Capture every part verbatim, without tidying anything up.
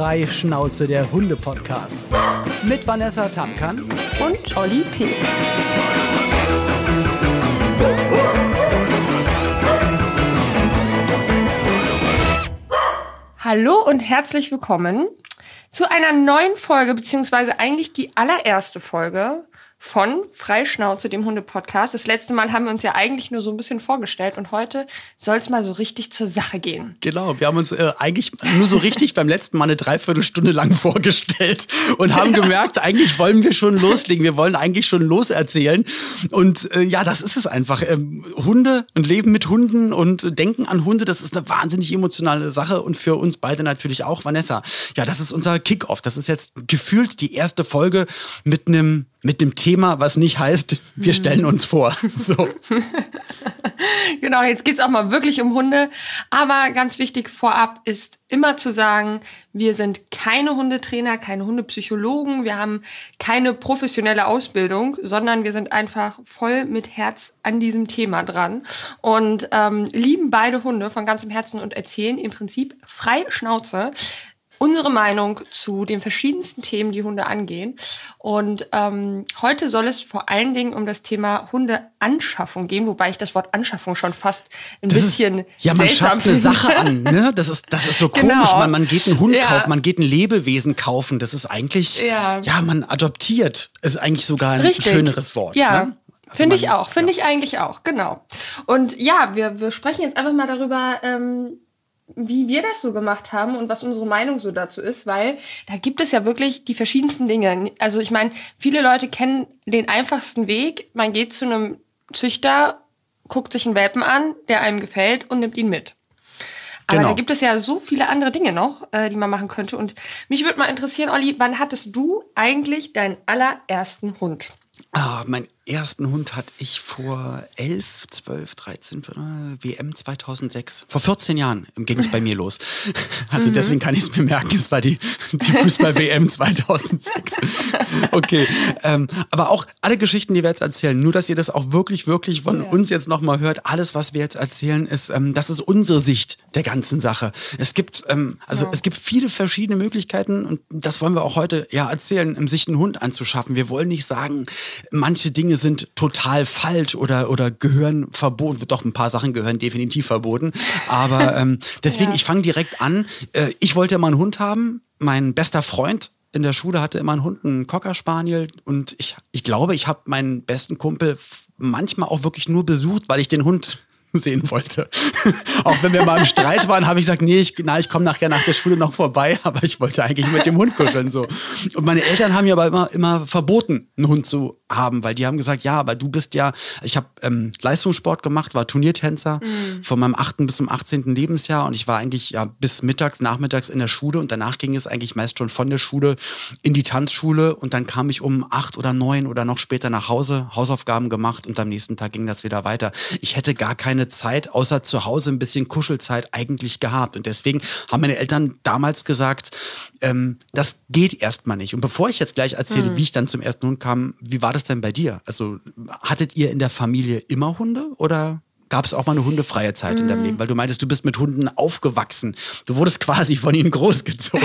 Freischnauze, der Hunde-Podcast. Mit Vanessa Tamkan und Olli P. Hallo und herzlich willkommen zu einer neuen Folge, beziehungsweise eigentlich die allererste Folge von Freischnauze, dem Hunde-Podcast. Das letzte Mal haben wir uns ja eigentlich nur so ein bisschen vorgestellt und heute soll es mal so richtig zur Sache gehen. Genau, wir haben uns äh, eigentlich nur so richtig beim letzten Mal eine Dreiviertelstunde lang vorgestellt und haben gemerkt, eigentlich wollen wir schon loslegen, wir wollen eigentlich schon loserzählen. Und äh, ja, das ist es einfach. Ähm, Hunde und Leben mit Hunden und Denken an Hunde, das ist eine wahnsinnig emotionale Sache und für uns beide natürlich auch. Vanessa, ja, das ist unser Kick-Off. Das ist jetzt gefühlt die erste Folge mit einem mit dem Thema, was nicht heißt, wir stellen uns vor. So. Genau, jetzt geht's auch mal wirklich um Hunde. Aber ganz wichtig vorab ist immer zu sagen, wir sind keine Hundetrainer, keine Hundepsychologen, wir haben keine professionelle Ausbildung, sondern wir sind einfach voll mit Herz an diesem Thema dran und ähm, lieben beide Hunde von ganzem Herzen und erzählen im Prinzip frei Schnauze unsere Meinung zu den verschiedensten Themen, die Hunde angehen. Und ähm, heute soll es vor allen Dingen um das Thema Hundeanschaffung gehen, wobei ich das Wort Anschaffung schon fast ein das bisschen ist, ja, man seltsam schafft eine finde. Sache an, ne? Das ist, das ist so komisch. Genau. Man, man geht einen Hund Ja. kaufen, man geht ein Lebewesen kaufen. Das ist eigentlich, ja, Ja. man adoptiert. Ist eigentlich sogar ein Richtig. schöneres Wort. Ja. Ne? Also Finde man- ich auch, finde ja. ich eigentlich auch, genau. Und ja, wir, wir sprechen jetzt einfach mal darüber, ähm, wie wir das so gemacht haben und was unsere Meinung so dazu ist, weil da gibt es ja wirklich die verschiedensten Dinge. Also ich meine, viele Leute kennen den einfachsten Weg. Man geht zu einem Züchter, guckt sich einen Welpen an, der einem gefällt und nimmt ihn mit. Aber Genau. da gibt es ja so viele andere Dinge noch, äh, die man machen könnte. Und mich würde mal interessieren, Olli, wann hattest du eigentlich deinen allerersten Hund? Ah, meinen ersten Hund hatte ich vor elf, zwölf, dreizehn, W M zweitausendsechs. Vor vierzehn Jahren ging es bei mir los. Also Mhm. deswegen kann ich es mir merken, es war die, die Fußball-W M zweitausendsechs. Okay, ähm, aber auch alle Geschichten, die wir jetzt erzählen, nur dass ihr das auch wirklich, wirklich von Ja. uns jetzt nochmal hört, alles, was wir jetzt erzählen, ist, ähm, das ist unsere Sicht der ganzen Sache. Es gibt, ähm, also Ja. es gibt viele verschiedene Möglichkeiten und das wollen wir auch heute ja erzählen, um sich einen Hund anzuschaffen. Wir wollen nicht sagen, manche Dinge sind total falsch oder, oder gehören verboten. Doch, ein paar Sachen gehören definitiv verboten. Aber ähm, deswegen, Ja. ich fange direkt an. Äh, ich wollte immer einen Hund haben. Mein bester Freund in der Schule hatte immer einen Hund, einen Cocker Spaniel. Und ich, ich glaube, ich habe meinen besten Kumpel f- manchmal auch wirklich nur besucht, weil ich den Hund sehen wollte. Auch wenn wir mal im Streit waren, habe ich gesagt, nee, ich, na, ich komme nachher nach der Schule noch vorbei, aber ich wollte eigentlich mit dem Hund kuscheln. So. Und meine Eltern haben mir aber immer, immer verboten, einen Hund zu haben, weil die haben gesagt, ja, aber du bist ja, ich habe ähm, Leistungssport gemacht, war Turniertänzer Mhm. von meinem achten bis zum achtzehnten Lebensjahr und ich war eigentlich ja bis mittags, nachmittags in der Schule und danach ging es eigentlich meist schon von der Schule in die Tanzschule und dann kam ich um acht oder neun oder noch später nach Hause, Hausaufgaben gemacht und am nächsten Tag ging das wieder weiter. Ich hätte gar keine Zeit, außer zu Hause ein bisschen Kuschelzeit eigentlich gehabt und deswegen haben meine Eltern damals gesagt, ähm, das geht erstmal nicht. Und bevor ich jetzt gleich erzähle, Mhm. wie ich dann zum ersten Hund kam, wie war das denn bei dir? Also hattet ihr in der Familie immer Hunde oder gab es auch mal eine hundefreie Zeit in deinem Leben? Weil du meintest, du bist mit Hunden aufgewachsen. Du wurdest quasi von ihnen großgezogen.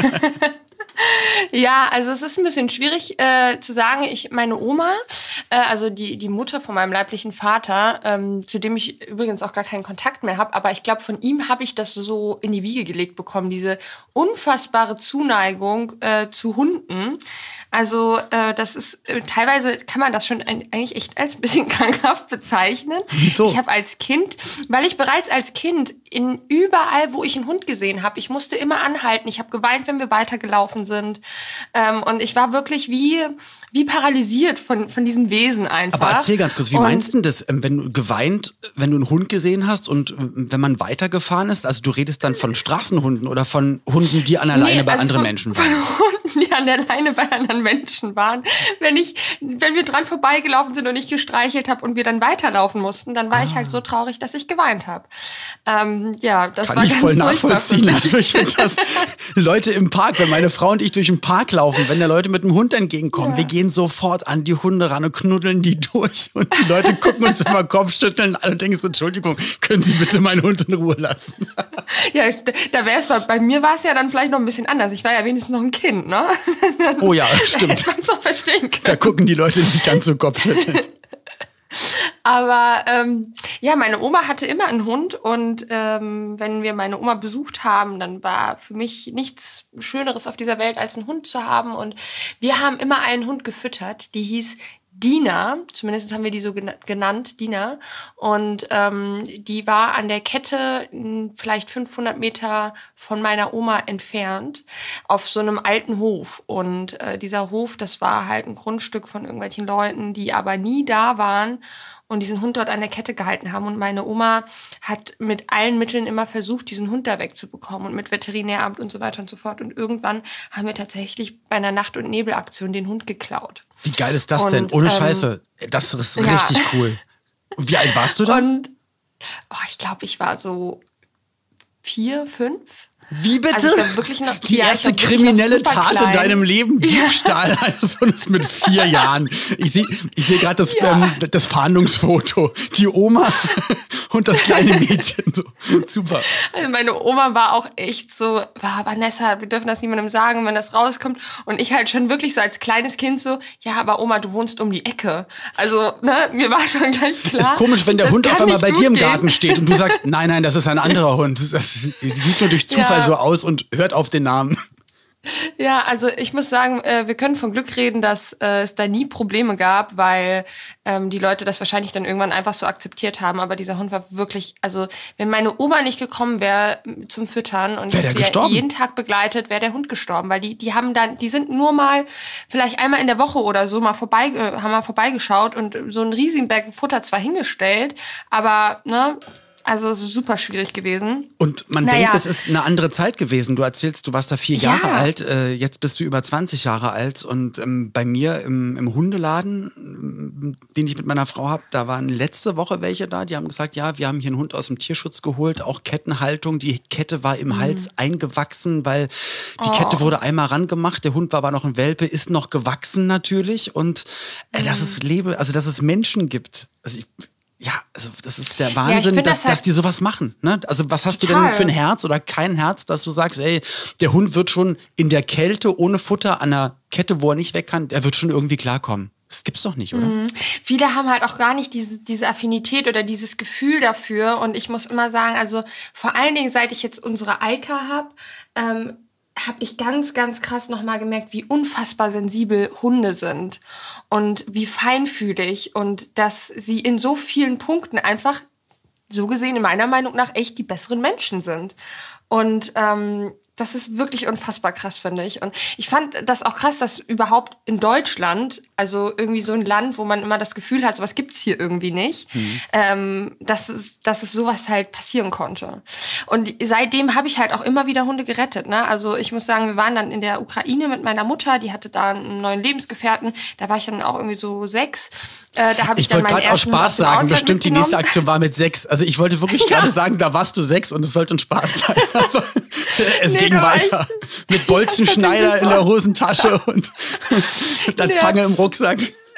Ja, also es ist ein bisschen schwierig äh, zu sagen. Ich, meine Oma, äh, also die die Mutter von meinem leiblichen Vater, ähm, zu dem ich übrigens auch gar keinen Kontakt mehr habe, aber ich glaube, von ihm habe ich das so in die Wiege gelegt bekommen, diese unfassbare Zuneigung äh, zu Hunden. Also äh, das ist äh, teilweise kann man das schon ein, eigentlich echt als ein bisschen krankhaft bezeichnen. Wieso? Ich habe als Kind, weil ich bereits als Kind in überall, wo ich einen Hund gesehen habe, ich musste immer anhalten. Ich habe geweint, wenn wir weitergelaufen sind. Ähm, und ich war wirklich wie, wie paralysiert von, von diesen Wesen einfach. Aber erzähl ganz kurz, wie Und meinst du das, ähm, wenn du geweint, wenn du einen Hund gesehen hast und ähm, wenn man weitergefahren ist? Also du redest dann von Straßenhunden oder von Hunden, die an der Leine Nee, bei also anderen von- Menschen von waren? Hunden, die an der Leine bei anderen Menschen waren. Wenn ich, wenn wir dran vorbeigelaufen sind und ich gestreichelt habe und wir dann weiterlaufen mussten, dann war ich halt so traurig, dass ich geweint habe. Ähm, ähm, ja, das Kann war ich ganz voll furchtbar nachvollziehen. für mich. Also ich finde das, Leute im Park, wenn meine Frau und ich durch den Park laufen, wenn da Leute mit dem Hund entgegenkommen, Ja. wir gehen sofort an die Hunde ran und knuddeln die durch. Und die Leute gucken uns immer Kopfschütteln an und denken so, Entschuldigung, können Sie bitte meinen Hund in Ruhe lassen? Ja, ich, da wäre es, bei mir war es ja dann vielleicht noch ein bisschen anders. Ich war ja wenigstens noch ein Kind, ne? Oh ja, stimmt. Hätte man's auch verstehen können. Da gucken die Leute nicht ganz so kopfschüttelnd. Aber ähm, ja, meine Oma hatte immer einen Hund und ähm, wenn wir meine Oma besucht haben, dann war für mich nichts Schöneres auf dieser Welt, als einen Hund zu haben. Und wir haben immer einen Hund gefüttert, die hieß Dina, zumindest haben wir die so genannt, Dina. Und ähm, die war an der Kette m, vielleicht fünfhundert Meter von meiner Oma entfernt auf so einem alten Hof. Und äh, dieser Hof, das war halt ein Grundstück von irgendwelchen Leuten, die aber nie da waren und diesen Hund dort an der Kette gehalten haben. Und meine Oma hat mit allen Mitteln immer versucht, diesen Hund da wegzubekommen und mit Veterinäramt und so weiter und so fort. Und irgendwann haben wir tatsächlich bei einer Nacht- und Nebelaktion den Hund geklaut. Wie geil ist das und, denn? Ohne ähm, Scheiße. Das ist ja. richtig cool. Und wie alt warst du da? Und oh, ich glaube, ich war so vier, fünf. Wie bitte? Also ich war wirklich noch, die ja, erste ich war wirklich kriminelle noch super Tat klein. in deinem Leben, Diebstahl eines Hundes mit vier Jahren. Ich sehe ich seh gerade das, Ja. ähm, das Fahndungsfoto. Die Oma und das kleine Mädchen. So, super. Also meine Oma war auch echt so, war Vanessa, wir dürfen das niemandem sagen, wenn das rauskommt. Und ich halt schon wirklich so als kleines Kind so, ja, aber Oma, du wohnst um die Ecke. Also, ne, mir war schon gleich klar. Ist komisch, wenn der das Hund kann auf einmal nicht bei gut dir im gehen. Garten steht und du sagst, nein, nein, das ist ein anderer Hund. Das sieht nur durch Zufall Ja. so aus und hört auf den Namen. Ja, also ich muss sagen, äh, wir können von Glück reden, dass äh, es da nie Probleme gab, weil ähm, die Leute das wahrscheinlich dann irgendwann einfach so akzeptiert haben. Aber dieser Hund war wirklich, also wenn meine Oma nicht gekommen wäre zum Füttern und ich Wär der hab sie ja gestorben? jeden Tag begleitet, wäre der Hund gestorben, weil die die haben dann, die sind nur mal vielleicht einmal in der Woche oder so mal vorbei, äh, haben mal vorbeigeschaut und so einen riesigen Berg Futter zwar hingestellt, aber ne. Also es ist super schwierig gewesen. Und man Naja. denkt, das ist eine andere Zeit gewesen. Du erzählst, du warst da vier Ja. Jahre alt, äh, jetzt bist du über zwanzig Jahre alt. Und ähm, bei mir im, im Hundeladen, ähm, den ich mit meiner Frau habe, da waren letzte Woche welche da, die haben gesagt, ja, wir haben hier einen Hund aus dem Tierschutz geholt, auch Kettenhaltung. Die Kette war im Mhm. Hals eingewachsen, weil die Oh. Kette wurde einmal rangemacht. Der Hund war aber noch ein Welpe, ist noch gewachsen natürlich. Und äh, dass Mhm. es Lebe, also dass es Menschen gibt. Also ich Ja, also das ist der ich Wahnsinn, find dass, das halt- dass die sowas machen. Ne? Also was hast du denn Total. für ein Herz oder kein Herz, dass du sagst, ey, der Hund wird schon in der Kälte ohne Futter an einer Kette, wo er nicht weg kann, der wird schon irgendwie klarkommen. Das gibt's doch nicht, oder? Mhm. Viele haben halt auch gar nicht diese, diese Affinität oder dieses Gefühl dafür. Und ich muss immer sagen, also vor allen Dingen, seit ich jetzt unsere Eika habe, ähm, habe ich ganz, ganz krass nochmal gemerkt, wie unfassbar sensibel Hunde sind und wie feinfühlig und dass sie in so vielen Punkten einfach, so gesehen in meiner Meinung nach, echt die besseren Menschen sind. Und ähm, das ist wirklich unfassbar krass, finde ich. Und ich fand das auch krass, dass überhaupt in Deutschland, also irgendwie so ein Land, wo man immer das Gefühl hat, sowas gibt's hier irgendwie nicht, Mhm. ähm, dass es, dass es sowas halt passieren konnte. Und seitdem habe ich halt auch immer wieder Hunde gerettet. Ne? Also ich muss sagen, wir waren dann in der Ukraine mit meiner Mutter, die hatte da einen neuen Lebensgefährten. Da war ich dann auch irgendwie so sechs. Äh, da habe ich, Ich dann wollte meinen gerade aus ersten Hund Spaß aus dem sagen, Ausland bestimmt die nächste mitgenommen. Aktion war mit sechs. Also ich wollte wirklich Ja. gerade sagen, da warst du sechs und es sollte ein Spaß sein. Aber es Nee, ging du weiter. Mit Bolzenschneider tatsächlich in der so. Hosentasche und der Ja. Zange im Rucksack.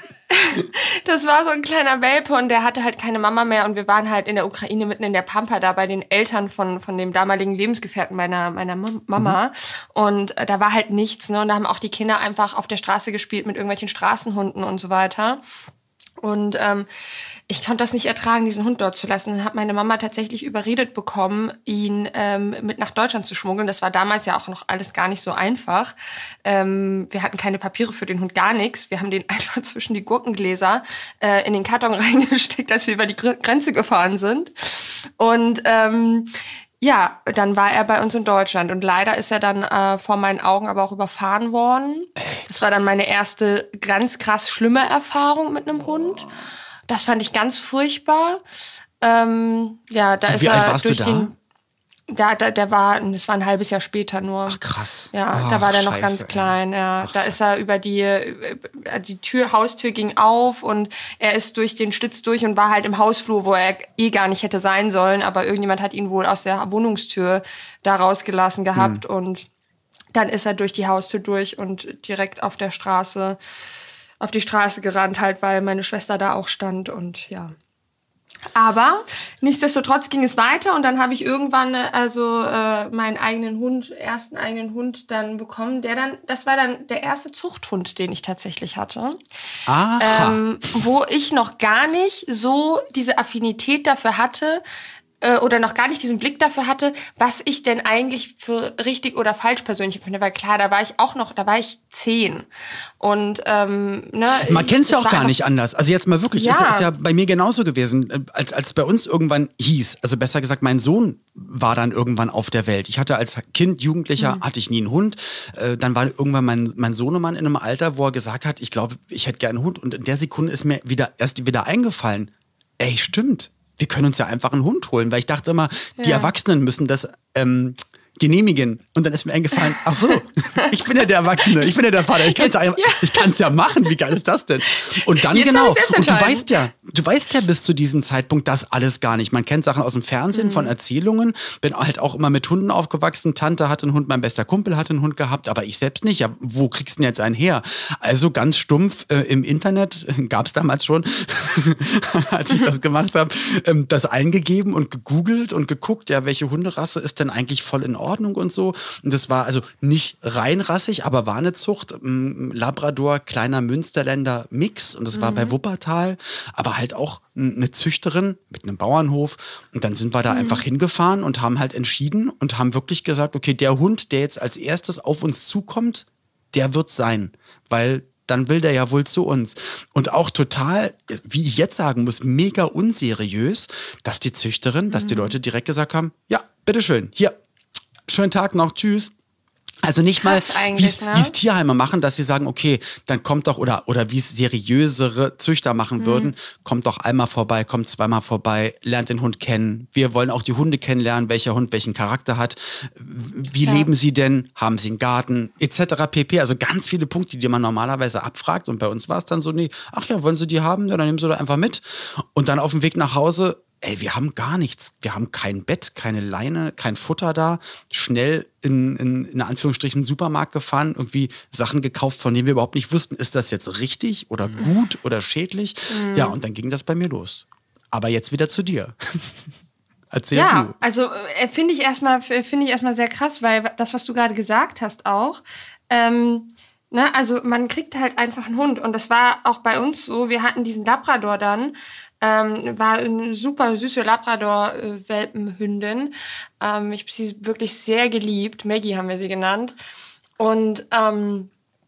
Das war so ein kleiner Welpe und der hatte halt keine Mama mehr und wir waren halt in der Ukraine mitten in der Pampa da bei den Eltern von von dem damaligen Lebensgefährten meiner meiner Mam- Mama und äh, da war halt nichts, ne, und da haben auch die Kinder einfach auf der Straße gespielt mit irgendwelchen Straßenhunden und so weiter. Und ähm, ich konnte das nicht ertragen, diesen Hund dort zu lassen. Dann hat meine Mama tatsächlich überredet bekommen, ihn ähm, mit nach Deutschland zu schmuggeln. Das war damals ja auch noch alles gar nicht so einfach. Ähm, wir hatten keine Papiere für den Hund, gar nichts. Wir haben den einfach zwischen die Gurkengläser äh, in den Karton reingesteckt, als wir über die Gr- Grenze gefahren sind. Und ähm, ja, dann war er bei uns in Deutschland und leider ist er dann äh, vor meinen Augen aber auch überfahren worden. Das war dann meine erste ganz krass schlimme Erfahrung mit einem Hund. Das fand ich ganz furchtbar. Ähm, ja, da ist Wie alt er warst du durch da? den. Da, da, der war, das war ein halbes Jahr später nur. Ach krass. Ja, Ach, da war der noch Scheiße, ganz klein. Ja. Ach. Da ist er über die, die Tür, Haustür ging auf und er ist durch den Schlitz durch und war halt im Hausflur, wo er eh gar nicht hätte sein sollen. Aber irgendjemand hat ihn wohl aus der Wohnungstür da rausgelassen gehabt. Hm. Und dann ist er durch die Haustür durch und direkt auf der Straße, auf die Straße gerannt halt, weil meine Schwester da auch stand und ja. Aber nichtsdestotrotz ging es weiter und dann habe ich irgendwann also äh, meinen eigenen Hund, ersten eigenen Hund dann bekommen, der dann, das war dann der erste Zuchthund, den ich tatsächlich hatte. Aha. Ähm, wo ich noch gar nicht so diese Affinität dafür hatte, oder noch gar nicht diesen Blick dafür hatte, was ich denn eigentlich für richtig oder falsch persönlich finde. Weil klar, da war ich auch noch, da war ich zehn. Und ähm, ne, man kennt es ja auch gar nicht anders. Also jetzt mal wirklich, ja. ist, ist ja bei mir genauso gewesen. Als, als bei uns irgendwann hieß, also besser gesagt, mein Sohn war dann irgendwann auf der Welt. Ich hatte als Kind, Jugendlicher, mhm. hatte ich nie einen Hund. Äh, dann war irgendwann mein, mein Sohnemann in einem Alter, wo er gesagt hat, ich glaube, ich hätte gerne einen Hund. Und in der Sekunde ist mir wieder erst wieder eingefallen, ey, stimmt. Wir können uns ja einfach einen Hund holen, weil ich dachte immer, ja. die Erwachsenen müssen das ähm, genehmigen. Und dann ist mir eingefallen, ach so, ich bin ja der Erwachsene, ich bin ja der Vater, ich kann es ja, ja machen, wie geil ist das denn? Und dann Jetzt genau, und du weißt ja, du weißt ja bis zu diesem Zeitpunkt das alles gar nicht. Man kennt Sachen aus dem Fernsehen, mhm. von Erzählungen, bin halt auch immer mit Hunden aufgewachsen, Tante hatte einen Hund, mein bester Kumpel hatte einen Hund gehabt, aber ich selbst nicht. Ja, wo kriegst du denn jetzt einen her? Also ganz stumpf äh, im Internet, gab es damals schon, als ich das gemacht habe, ähm, das eingegeben und gegoogelt und geguckt, ja, welche Hunderasse ist denn eigentlich voll in Ordnung und so. Und das war also nicht reinrassig, aber war eine Zucht. Labrador, kleiner Münsterländer Mix. Und das war mhm. bei Wuppertal. Aber halt auch eine Züchterin mit einem Bauernhof. Und dann sind wir da mhm. einfach hingefahren und haben halt entschieden und haben wirklich gesagt, okay, der Hund, der jetzt als erstes auf uns zukommt, der wird sein. Weil dann will der ja wohl zu uns. Und auch total, wie ich jetzt sagen muss, mega unseriös, dass die Züchterin, mhm. dass die Leute direkt gesagt haben, ja, bitteschön, hier, schönen Tag noch, tschüss. Also nicht mal, wie es ne? Tierheime machen, dass sie sagen, okay, dann kommt doch, oder, oder wie es seriösere Züchter machen mhm. würden, kommt doch einmal vorbei, kommt zweimal vorbei, lernt den Hund kennen. Wir wollen auch die Hunde kennenlernen, welcher Hund welchen Charakter hat. Wie ja. leben sie denn? Haben sie einen Garten? Etc. pp. Also ganz viele Punkte, die man normalerweise abfragt. Und bei uns war es dann so, nee, ach ja, wollen sie die haben? Ja, dann nehmen sie doch einfach mit. Und dann auf dem Weg nach Hause, ey, wir haben gar nichts. Wir haben kein Bett, keine Leine, kein Futter da. Schnell in, in, in Anführungsstrichen Supermarkt gefahren, irgendwie Sachen gekauft, von denen wir überhaupt nicht wussten, ist das jetzt richtig oder gut oder schädlich? Mhm. Ja, und dann ging das bei mir los. Aber jetzt wieder zu dir. Erzähl ja, du. Also äh, finde ich erstmal finde ich erstmal sehr krass, weil das, was du gerade gesagt hast, auch. Ähm, ne, also man kriegt halt einfach einen Hund. Und das war auch bei uns so. Wir hatten diesen Labrador dann. Ähm, war eine super süße Labrador-Welpenhündin. Ähm, ich habe sie wirklich sehr geliebt. Maggie haben wir sie genannt. Und ähm,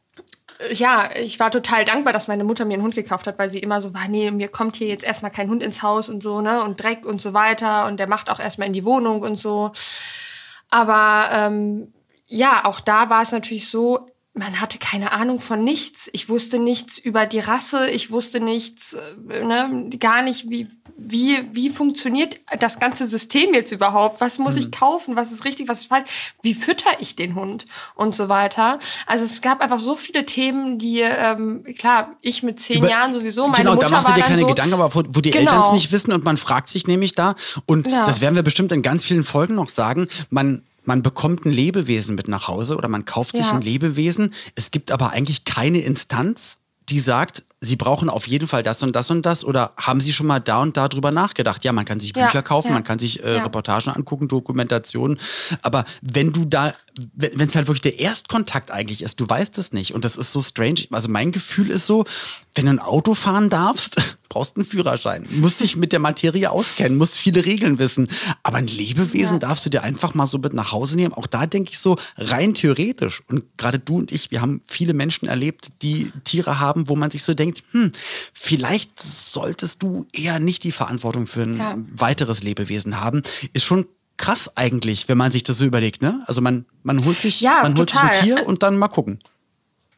ja, ich war total dankbar, dass meine Mutter mir einen Hund gekauft hat, weil sie immer so war, nee, mir kommt hier jetzt erstmal kein Hund ins Haus und so, ne, und Dreck und so weiter. Und der macht auch erstmal in die Wohnung und so. Aber ähm, ja, auch da war es natürlich so, man hatte keine Ahnung von nichts. Ich wusste nichts über die Rasse. Ich wusste nichts, ne, gar nicht, wie, wie, wie funktioniert das ganze System jetzt überhaupt? Was muss mhm. ich kaufen? Was ist richtig? Was ist falsch? Wie fütter ich den Hund? Und so weiter. Also es gab einfach so viele Themen, die, ähm, klar, ich mit zehn über, Jahren sowieso, meine genau, Mutter da machst du dir keine so, Gedanken, aber wo, wo die genau. Eltern es nicht wissen und man fragt sich nämlich da. Und ja. das werden wir bestimmt in ganz vielen Folgen noch sagen. Man Man bekommt ein Lebewesen mit nach Hause oder man kauft sich ja. ein Lebewesen. Es gibt aber eigentlich keine Instanz, die sagt, Sie brauchen auf jeden Fall das und das und das oder haben Sie schon mal da und da drüber nachgedacht? Ja, man kann sich Bücher ja, kaufen, ja. man kann sich äh, ja. Reportagen angucken, Dokumentationen. Aber wenn du da, wenn es halt wirklich der Erstkontakt eigentlich ist, du weißt es nicht und das ist so strange. Also mein Gefühl ist so, wenn du ein Auto fahren darfst, brauchst einen Führerschein, musst dich mit der Materie auskennen, musst viele Regeln wissen. Aber ein Lebewesen ja. darfst du dir einfach mal so mit nach Hause nehmen. Auch da denke ich so, rein theoretisch. Und gerade du und ich, wir haben viele Menschen erlebt, die Tiere haben, wo man sich so denkt, hm, vielleicht solltest du eher nicht die Verantwortung für ein ja. weiteres Lebewesen haben. Ist schon krass eigentlich, wenn man sich das so überlegt, ne? Also man, man holt sich, ja, man holt sich ein Tier und dann mal gucken.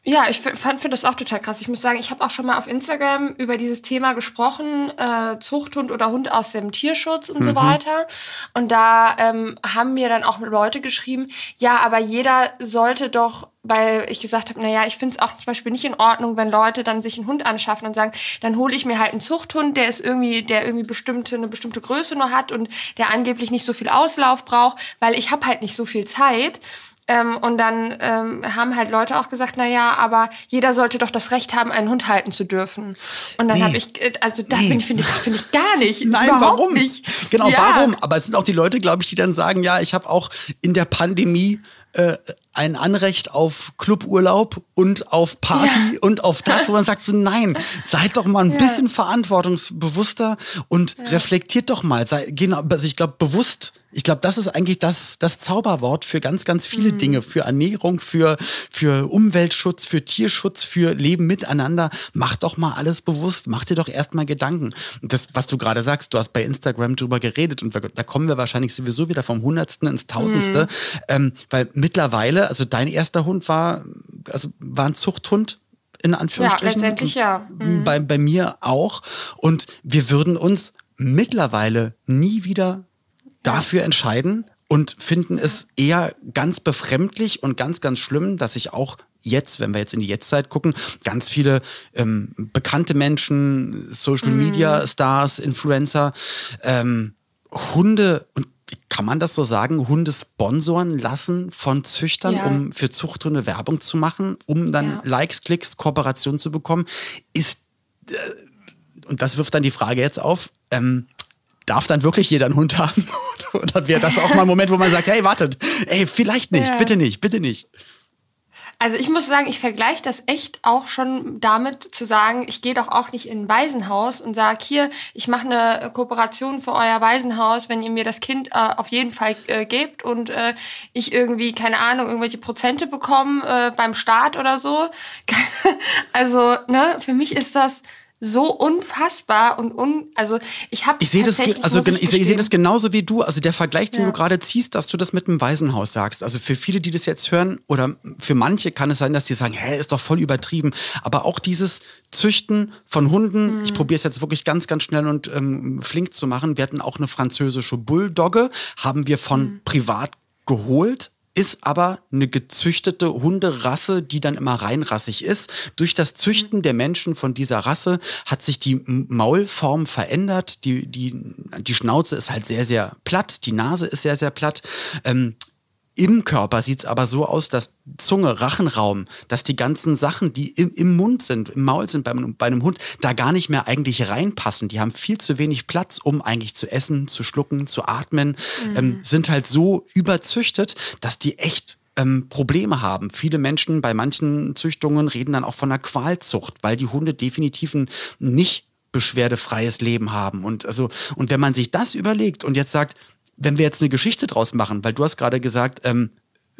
Ja, ich finde das auch total krass. Ich muss sagen, ich habe auch schon mal auf Instagram über dieses Thema gesprochen, äh, Zuchthund oder Hund aus dem Tierschutz und mhm. so weiter. Und da ähm, haben mir dann auch Leute geschrieben, ja, aber jeder sollte doch, weil ich gesagt habe, naja, ich finde es auch zum Beispiel nicht in Ordnung, wenn Leute dann sich einen Hund anschaffen und sagen, dann hole ich mir halt einen Zuchthund, der ist irgendwie, der irgendwie bestimmte, eine bestimmte Größe nur hat und der angeblich nicht so viel Auslauf braucht, weil ich habe halt nicht so viel Zeit. Ähm, und dann ähm, haben halt Leute auch gesagt, na ja, aber jeder sollte doch das Recht haben, einen Hund halten zu dürfen. Und dann nee. habe ich, also da nee. finde ich, finde ich gar nicht. Nein, überhaupt warum? Nicht. Genau, ja. warum? Aber es sind auch die Leute, glaube ich, die dann sagen, ja, ich habe auch in der Pandemie äh, ein Anrecht auf Cluburlaub und auf Party ja. und auf das, wo man sagt so, nein, seid doch mal ein ja. bisschen verantwortungsbewusster und ja. reflektiert doch mal. Sei, genau, also ich glaube, bewusst, ich glaube, das ist eigentlich das, das Zauberwort für ganz, ganz viele mhm. Dinge, für Ernährung, für, für Umweltschutz, für Tierschutz, für Leben miteinander. Mach doch mal alles bewusst, mach dir doch erst mal Gedanken. Und das, was du gerade sagst, du hast bei Instagram drüber geredet und da kommen wir wahrscheinlich sowieso wieder vom Hundertsten ins Tausendste, mhm. ähm, weil mittlerweile, also dein erster Hund war, also war ein Zuchthund, in Anführungsstrichen. Ja, letztendlich ja. Mhm. Bei, bei mir auch. Und wir würden uns mittlerweile nie wieder dafür entscheiden und finden es eher ganz befremdlich und ganz, ganz schlimm, dass ich auch jetzt, wenn wir jetzt in die Jetztzeit gucken, ganz viele ähm, bekannte Menschen, Social-Media-Stars, Influencer, ähm, Hunde, und kann man das so sagen, Hunde sponsoren lassen von Züchtern, ja. um für Zuchthunde Werbung zu machen, um dann ja. Likes, Klicks, Kooperation zu bekommen, ist, äh, und das wirft dann die Frage jetzt auf, ähm, darf dann wirklich jeder einen Hund haben? Oder wäre das auch mal ein Moment, wo man sagt, hey, wartet, ey, vielleicht nicht, ja. bitte nicht, bitte nicht. Also ich muss sagen, ich vergleiche das echt auch schon damit zu sagen, ich gehe doch auch nicht in ein Waisenhaus und sage, hier, ich mache eine Kooperation für euer Waisenhaus, wenn ihr mir das Kind äh, auf jeden Fall äh, gebt und äh, ich irgendwie, keine Ahnung, irgendwelche Prozente bekomme äh, beim Staat oder so. Also, ne, für mich ist das so unfassbar und un, also ich habe ich sehe das, also ich, ich sehe das genauso wie du. Also der Vergleich, den ja. du gerade ziehst, dass du das mit einem Waisenhaus sagst. Also für viele, die das jetzt hören, oder für manche kann es sein, dass die sagen, hä, ist doch voll übertrieben. Aber auch dieses Züchten von Hunden, mhm. ich probiere es jetzt wirklich ganz, ganz schnell und ähm, flink zu machen. Wir hatten auch eine französische Bulldogge, haben wir von mhm. privat geholt. Ist aber eine gezüchtete Hunderasse, die dann immer reinrassig ist. Durch das Züchten der Menschen von dieser Rasse hat sich die Maulform verändert. Die, die, die Schnauze ist halt sehr, sehr platt. Die Nase ist sehr, sehr platt. Ähm, Im Körper sieht es aber so aus, dass Zunge, Rachenraum, dass die ganzen Sachen, die im, im Mund sind, im Maul sind bei, bei einem Hund, da gar nicht mehr eigentlich reinpassen. Die haben viel zu wenig Platz, um eigentlich zu essen, zu schlucken, zu atmen, mhm. ähm, sind halt so überzüchtet, dass die echt ähm, Probleme haben. Viele Menschen bei manchen Züchtungen reden dann auch von einer Qualzucht, weil die Hunde definitiv ein nicht beschwerdefreies Leben haben. Und, also, und wenn man sich das überlegt und jetzt sagt, wenn wir jetzt eine Geschichte draus machen, weil du hast gerade gesagt, ähm,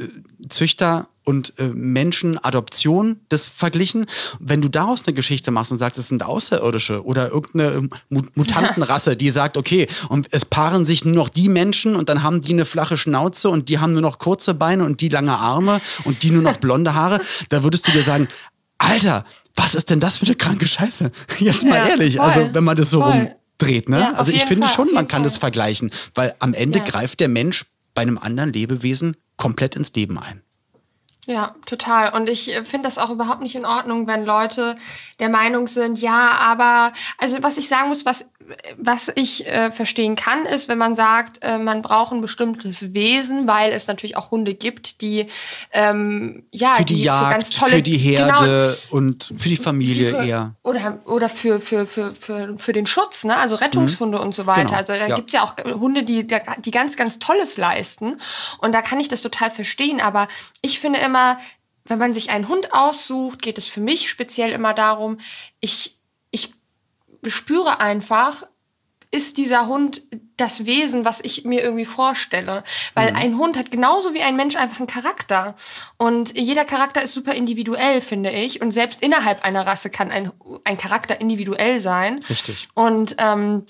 Züchter und äh, Menschen, Adoption, das verglichen. Wenn du daraus eine Geschichte machst und sagst, es sind Außerirdische oder irgendeine Mutantenrasse, die sagt, okay, und es paaren sich nur noch die Menschen und dann haben die eine flache Schnauze und die haben nur noch kurze Beine und die lange Arme und die nur noch blonde Haare, da würdest du dir sagen, Alter, was ist denn das für eine kranke Scheiße? Jetzt mal ja, ehrlich, voll, also wenn man das so voll. rum dreht, ne? Ja, also ich finde Fall, schon, man kann Fall. das vergleichen, weil am Ende ja. greift der Mensch bei einem anderen Lebewesen komplett ins Leben ein. Ja, total. Und ich finde das auch überhaupt nicht in Ordnung, wenn Leute der Meinung sind, ja, aber, also was ich sagen muss, was was ich äh, verstehen kann, ist, wenn man sagt, äh, man braucht ein bestimmtes Wesen, weil es natürlich auch Hunde gibt, die ähm, ja für die, die Jagd, für, ganz tolle, für die Herde genau, und für die Familie die für, eher. Oder, oder für, für, für, für, für den Schutz, ne? Also Rettungshunde mhm. und so weiter. Genau. Also da ja. gibt's ja auch Hunde, die, die ganz, ganz Tolles leisten. Und da kann ich das total verstehen. Aber ich finde immer, wenn man sich einen Hund aussucht, geht es für mich speziell immer darum, ich ich spüre einfach, ist dieser Hund das Wesen, was ich mir irgendwie vorstelle. Weil mhm. ein Hund hat genauso wie ein Mensch einfach einen Charakter. Und jeder Charakter ist super individuell, finde ich. Und selbst innerhalb einer Rasse kann ein, ein Charakter individuell sein. Richtig. Und ähm,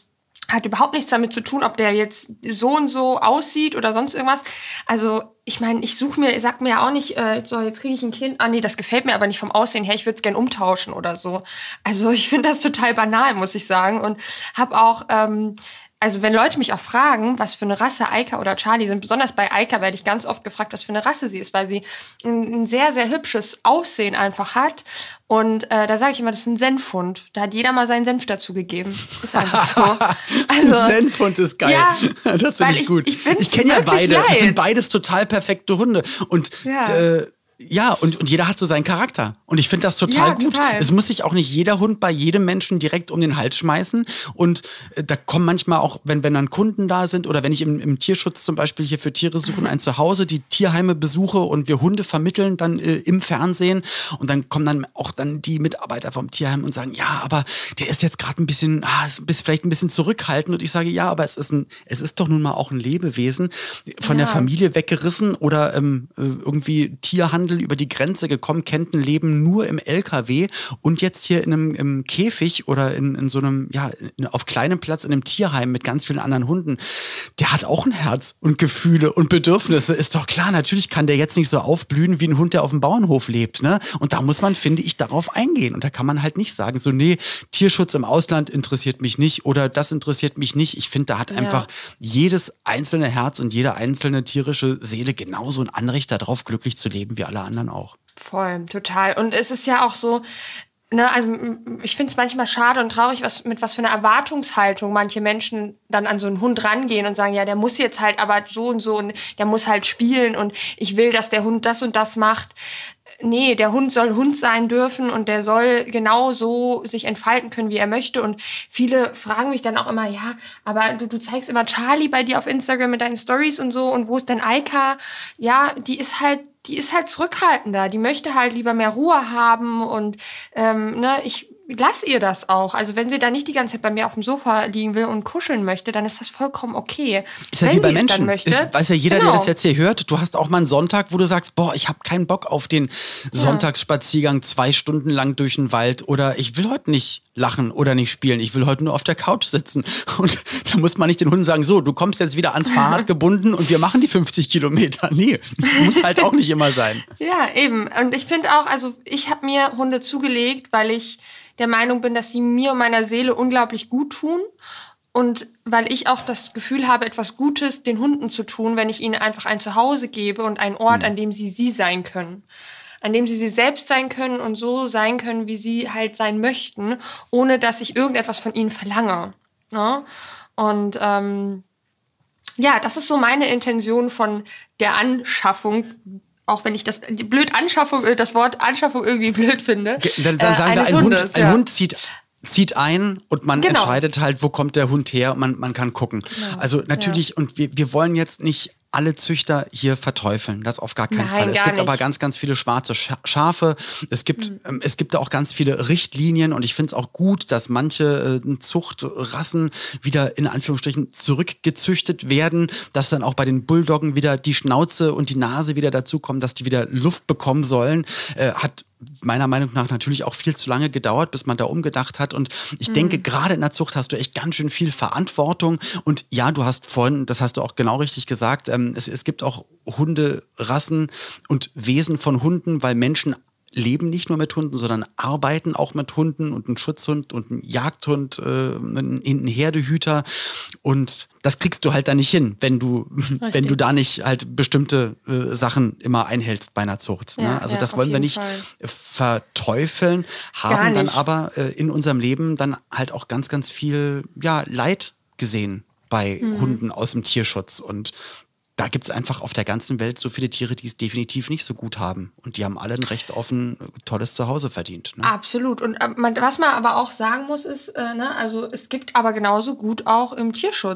hat überhaupt nichts damit zu tun, ob der jetzt so und so aussieht oder sonst irgendwas. Also ich meine, ich suche mir, sag mir ja auch nicht, äh, so jetzt kriege ich ein Kind, ah nee, das gefällt mir aber nicht vom Aussehen her, ich würde es gern umtauschen oder so. Also ich finde das total banal, muss ich sagen. Und habe auch, ähm, also wenn Leute mich auch fragen, was für eine Rasse Eika oder Charlie sind, besonders bei Eika werde ich ganz oft gefragt, was für eine Rasse sie ist, weil sie ein, ein sehr, sehr hübsches Aussehen einfach hat. Und äh, da sage ich immer, das ist ein Senfhund. Da hat jeder mal seinen Senf dazu gegeben. Ist einfach so. Also, Senfhund ist geil. Ja, das finde ich, ich gut. Ich, ich kenne ja beide. Leid. Das sind beides total perfekte Hunde. Und ja. äh, Ja, und, und jeder hat so seinen Charakter. Und ich finde das total ja, gut. Total. Es muss sich auch nicht jeder Hund bei jedem Menschen direkt um den Hals schmeißen. Und äh, da kommen manchmal auch, wenn, wenn dann Kunden da sind oder wenn ich im, im Tierschutz zum Beispiel hier für Tiere suchen, ein Zuhause, die Tierheime besuche und wir Hunde vermitteln dann äh, im Fernsehen. Und dann kommen dann auch dann die Mitarbeiter vom Tierheim und sagen, ja, aber der ist jetzt gerade ein bisschen, ah, ist vielleicht ein bisschen zurückhaltend. Und ich sage, ja, aber es ist, ein, es ist doch nun mal auch ein Lebewesen, von ja. der Familie weggerissen oder ähm, irgendwie Tierhandel über die Grenze gekommen, kennt ein Leben nur im L K W und jetzt hier in einem im Käfig oder in, in so einem, ja, auf kleinem Platz in einem Tierheim mit ganz vielen anderen Hunden. Der hat auch ein Herz und Gefühle und Bedürfnisse. Ist doch klar, natürlich kann der jetzt nicht so aufblühen wie ein Hund, der auf dem Bauernhof lebt, ne? Und da muss man, finde ich, darauf eingehen. Und da kann man halt nicht sagen, so, nee, Tierschutz im Ausland interessiert mich nicht oder das interessiert mich nicht. Ich finde, da hat ja. einfach jedes einzelne Herz und jede einzelne tierische Seele genauso ein Anrecht darauf, glücklich zu leben wie alle anderen auch. Voll, total. Und es ist ja auch so, ne, also ich finde es manchmal schade und traurig, was, mit was für einer Erwartungshaltung manche Menschen dann an so einen Hund rangehen und sagen, ja, der muss jetzt halt aber so und so und der muss halt spielen und ich will, dass der Hund das und das macht. Nee, der Hund soll Hund sein dürfen und der soll genau so sich entfalten können, wie er möchte. Und viele fragen mich dann auch immer, ja, aber du, du zeigst immer Charlie bei dir auf Instagram mit deinen Stories und so und wo ist denn Eika? Ja, die ist halt die ist halt zurückhaltender. Die möchte halt lieber mehr Ruhe haben und ähm, ne, ich lass ihr das auch. Also wenn sie da nicht die ganze Zeit bei mir auf dem Sofa liegen will und kuscheln möchte, dann ist das vollkommen okay. Ist ja wenn wie bei sie es Menschen. dann möchte, Weiß ja jeder, genau. der das jetzt hier hört, du hast auch mal einen Sonntag, wo du sagst, boah, ich habe keinen Bock auf den Sonntagsspaziergang zwei Stunden lang durch den Wald oder ich will heute nicht lachen oder nicht spielen, ich will heute nur auf der Couch sitzen. Und da muss man nicht den Hunden sagen, so, du kommst jetzt wieder ans Fahrrad gebunden und wir machen die fünfzig Kilometer. Nee, muss halt auch nicht immer sein. Ja, eben. Und ich finde auch, also ich habe mir Hunde zugelegt, weil ich der Meinung bin, dass sie mir und meiner Seele unglaublich gut tun und weil ich auch das Gefühl habe, etwas Gutes den Hunden zu tun, wenn ich ihnen einfach ein Zuhause gebe und einen Ort, an dem sie sie sein können. An dem sie sie selbst sein können und so sein können, wie sie halt sein möchten, ohne dass ich irgendetwas von ihnen verlange. Ja? Und ähm, ja, das ist so meine Intention von der Anschaffung. Auch wenn ich das blöd Anschaffung, das Wort Anschaffung irgendwie blöd finde. Dann, dann sagen äh, wir, ein, Hundes, Hund, ein ja. Hund zieht, zieht ein und man genau. entscheidet halt, wo kommt der Hund her und man, man kann gucken. Genau. Also natürlich, ja. und wir, wir wollen jetzt nicht alle Züchter hier verteufeln, das auf gar keinen Nein, Fall. Es gar gibt nicht. aber ganz, ganz viele schwarze Schafe. Es gibt, mhm. ähm, es gibt da auch ganz viele Richtlinien und ich finde es auch gut, dass manche äh, Zuchtrassen wieder in Anführungsstrichen zurückgezüchtet werden, dass dann auch bei den Bulldoggen wieder die Schnauze und die Nase wieder dazukommen, dass die wieder Luft bekommen sollen. Äh, hat meiner Meinung nach natürlich auch viel zu lange gedauert, bis man da umgedacht hat. Und ich mhm. denke, gerade in der Zucht hast du echt ganz schön viel Verantwortung. Und ja, du hast vorhin, das hast du auch genau richtig gesagt, ähm, es, es gibt auch Hunderassen und Wesen von Hunden, weil Menschen leben nicht nur mit Hunden, sondern arbeiten auch mit Hunden und ein Schutzhund und ein Jagdhund, äh, ein, ein Herdehüter. Und das kriegst du halt da nicht hin, wenn du, wenn du da nicht halt bestimmte äh, Sachen immer einhältst bei einer Zucht. Ne? Ja, also ja, das wollen wir nicht Fall. verteufeln, haben dann aber äh, in unserem Leben dann halt auch ganz, ganz viel ja, Leid gesehen bei mhm. Hunden aus dem Tierschutz. Und da gibt es einfach auf der ganzen Welt so viele Tiere, die es definitiv nicht so gut haben. Und die haben alle ein Recht auf ein tolles Zuhause verdient. Ne? Absolut. Und äh, man, was man aber auch sagen muss, ist, äh, ne, also es gibt aber genauso gut auch im Tierschutz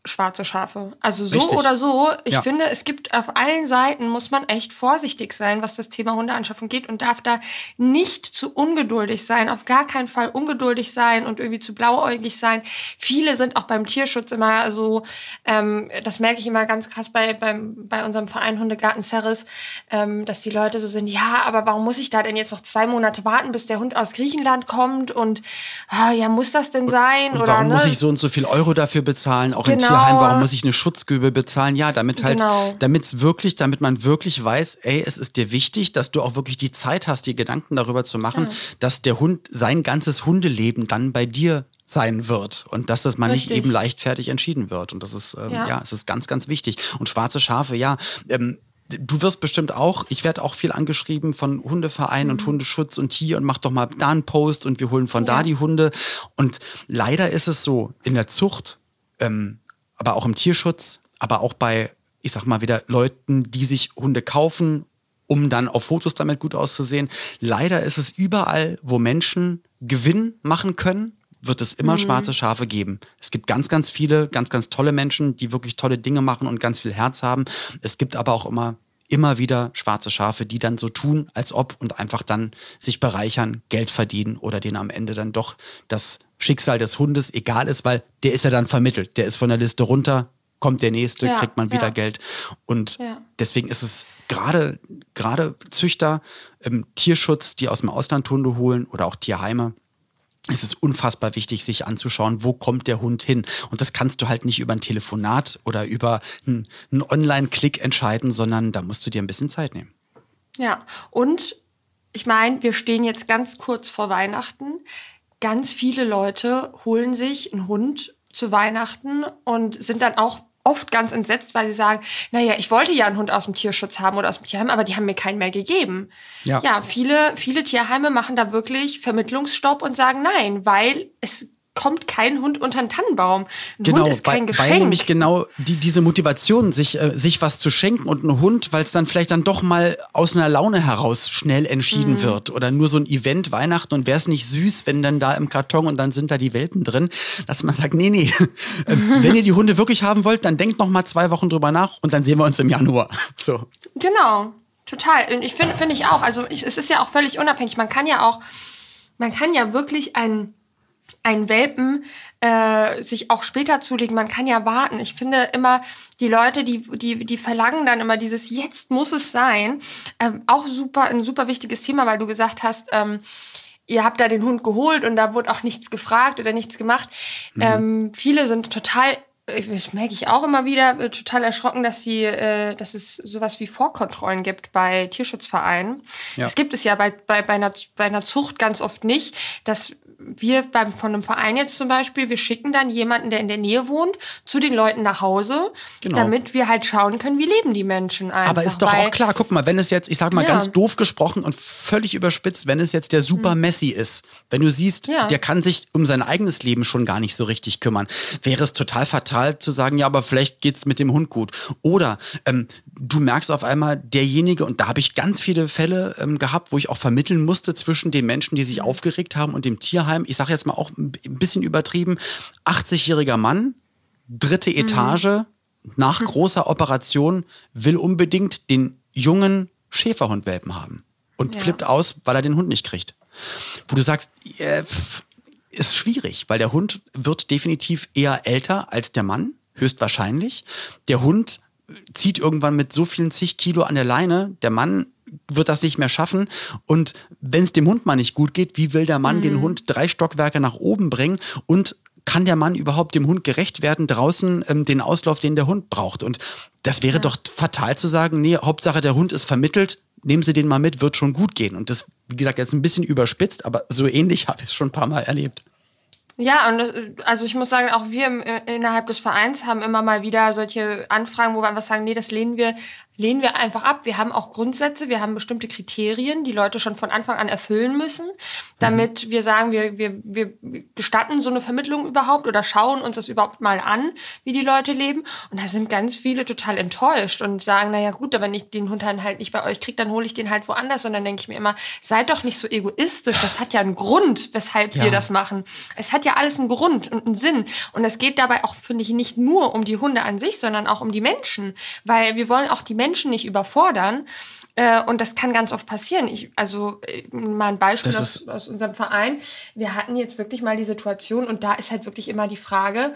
schwarze Schafe. Also so Richtig. oder so. Ich Ja. finde, es gibt auf allen Seiten, muss man echt vorsichtig sein, was das Thema Hundeanschaffung geht und darf da nicht zu ungeduldig sein, auf gar keinen Fall ungeduldig sein und irgendwie zu blauäugig sein. Viele sind auch beim Tierschutz immer so, ähm, das merke ich immer ganz krass bei, beim, bei unserem Verein Hundegarten Serres, ähm, dass die Leute so sind, ja, aber warum muss ich da denn jetzt noch zwei Monate warten, bis der Hund aus Griechenland kommt und ah, ja, muss das denn sein? Und oder warum ne? muss ich so und so viel Euro dafür bezahlen? Auch im Genau. Tierheim, warum muss ich eine Schutzgebühr bezahlen? Ja, damit halt, Genau. damit's wirklich, damit man wirklich weiß, ey, es ist dir wichtig, dass du auch wirklich die Zeit hast, dir Gedanken darüber zu machen, Ja. dass der Hund sein ganzes Hundeleben dann bei dir sein wird und dass das mal Richtig. nicht eben leichtfertig entschieden wird. Und das ist, ähm, ja. Ja. es ist ganz, ganz wichtig. Und schwarze Schafe, ja, ähm, du wirst bestimmt auch, ich werde auch viel angeschrieben von Hundevereinen und Hundeschutz und hier und mach doch mal da einen Post und wir holen von Ja. da die Hunde. Und leider ist es so, in der Zucht, ähm, aber auch im Tierschutz, aber auch bei, ich sag mal wieder, Leuten, die sich Hunde kaufen, um dann auf Fotos damit gut auszusehen. Leider ist es überall, wo Menschen Gewinn machen können, wird es immer mhm. schwarze Schafe geben. Es gibt ganz, ganz viele, ganz, ganz tolle Menschen, die wirklich tolle Dinge machen und ganz viel Herz haben. Es gibt aber auch immer, immer wieder schwarze Schafe, die dann so tun, als ob und einfach dann sich bereichern, Geld verdienen oder denen am Ende dann doch das Schicksal des Hundes egal ist, weil der ist ja dann vermittelt. Der ist von der Liste runter, kommt der Nächste, ja, kriegt man wieder ja. Geld. Und ja. deswegen ist es gerade, gerade Züchter, ähm, Tierschutz, die aus dem Ausland Hunde holen oder auch Tierheime, es ist unfassbar wichtig, sich anzuschauen, wo kommt der Hund hin. Und das kannst du halt nicht über ein Telefonat oder über einen, einen Online-Klick entscheiden, sondern da musst du dir ein bisschen Zeit nehmen. Ja, und ich meine, wir stehen jetzt ganz kurz vor Weihnachten. Ganz viele Leute holen sich einen Hund zu Weihnachten und sind dann auch oft ganz entsetzt, weil sie sagen, naja, ich wollte ja einen Hund aus dem Tierschutz haben oder aus dem Tierheim, aber die haben mir keinen mehr gegeben. Ja, ja viele, viele Tierheime machen da wirklich Vermittlungsstopp und sagen nein, weil es kommt kein Hund unter den Tannenbaum. Ein genau, Hund ist kein weil, Geschenk. weil nämlich genau die, diese Motivation, sich, äh, sich was zu schenken und ein Hund, weil es dann vielleicht dann doch mal aus einer Laune heraus schnell entschieden Mhm. wird oder nur so ein Event Weihnachten und wäre es nicht süß, wenn dann da im Karton und dann sind da die Welpen drin, dass man sagt, nee, nee, äh, wenn ihr die Hunde wirklich haben wollt, dann denkt noch mal zwei Wochen drüber nach und dann sehen wir uns im Januar. So. Genau, total. Und ich finde, finde ich auch, also ich, es ist ja auch völlig unabhängig. Man kann ja auch, man kann ja wirklich einen einen Welpen äh, sich auch später zulegen. Man kann ja warten. Ich finde immer, die Leute, die, die, die verlangen dann immer dieses jetzt muss es sein. Ähm, auch super, ein super wichtiges Thema, weil du gesagt hast, ähm, ihr habt da den Hund geholt und da wurde auch nichts gefragt oder nichts gemacht. Mhm. Ähm, viele sind total, das merke ich auch immer wieder, total erschrocken, dass sie, äh, dass es sowas wie Vorkontrollen gibt bei Tierschutzvereinen. Ja. Das gibt es ja bei, bei, bei, einer, bei einer Zucht ganz oft nicht, dass wir beim, von einem Verein jetzt zum Beispiel, wir schicken dann jemanden, der in der Nähe wohnt, zu den Leuten nach Hause, genau. damit wir halt schauen können, wie leben die Menschen einfach. Aber ist doch weil, auch klar, guck mal, wenn es jetzt, ich sag mal ja. ganz doof gesprochen und völlig überspitzt, wenn es jetzt der Super hm. Messi ist, wenn du siehst, ja. der kann sich um sein eigenes Leben schon gar nicht so richtig kümmern, wäre es total fatal zu sagen, ja, aber vielleicht geht's mit dem Hund gut. Oder ähm, du merkst auf einmal, derjenige, und da habe ich ganz viele Fälle ähm, gehabt, wo ich auch vermitteln musste zwischen den Menschen, die sich hm. aufgeregt haben und dem Tierheim. Ich sage jetzt mal auch ein bisschen übertrieben, achtzigjähriger Mann, dritte mhm. Etage, nach mhm. großer Operation, will unbedingt den jungen Schäferhundwelpen haben und ja. flippt aus, weil er den Hund nicht kriegt. Wo du sagst, äh, ist schwierig, weil der Hund wird definitiv eher älter als der Mann, höchstwahrscheinlich. Der Hund zieht irgendwann mit so vielen zig Kilo an der Leine, der Mann wird das nicht mehr schaffen. Und wenn es dem Hund mal nicht gut geht, wie will der Mann mhm. den Hund drei Stockwerke nach oben bringen? Und kann der Mann überhaupt dem Hund gerecht werden, draußen ähm, den Auslauf, den der Hund braucht? Und das wäre ja. doch fatal zu sagen, nee, Hauptsache der Hund ist vermittelt, nehmen Sie den mal mit, wird schon gut gehen. Und das, wie gesagt, jetzt ein bisschen überspitzt, aber so ähnlich habe ich es schon ein paar Mal erlebt. Ja, und also ich muss sagen, auch wir im, innerhalb des Vereins haben immer mal wieder solche Anfragen, wo wir einfach sagen, nee, das lehnen wir lehnen wir einfach ab. Wir haben auch Grundsätze, wir haben bestimmte Kriterien, die Leute schon von Anfang an erfüllen müssen, damit mhm. wir sagen, wir, wir, wir gestatten so eine Vermittlung überhaupt oder schauen uns das überhaupt mal an, wie die Leute leben. Und da sind ganz viele total enttäuscht und sagen, naja gut, aber wenn ich den Hund dann halt nicht bei euch kriege, dann hole ich den halt woanders. Und dann denke ich mir immer, seid doch nicht so egoistisch. Das hat ja einen Grund, weshalb ja. wir das machen. Es hat ja alles einen Grund und einen Sinn. Und es geht dabei auch, finde ich, nicht nur um die Hunde an sich, sondern auch um die Menschen. Weil wir wollen auch die Menschen Menschen nicht überfordern. Äh, und das kann ganz oft passieren. Ich, also mal ein Beispiel aus, aus unserem Verein. Wir hatten jetzt wirklich mal die Situation und da ist halt wirklich immer die Frage,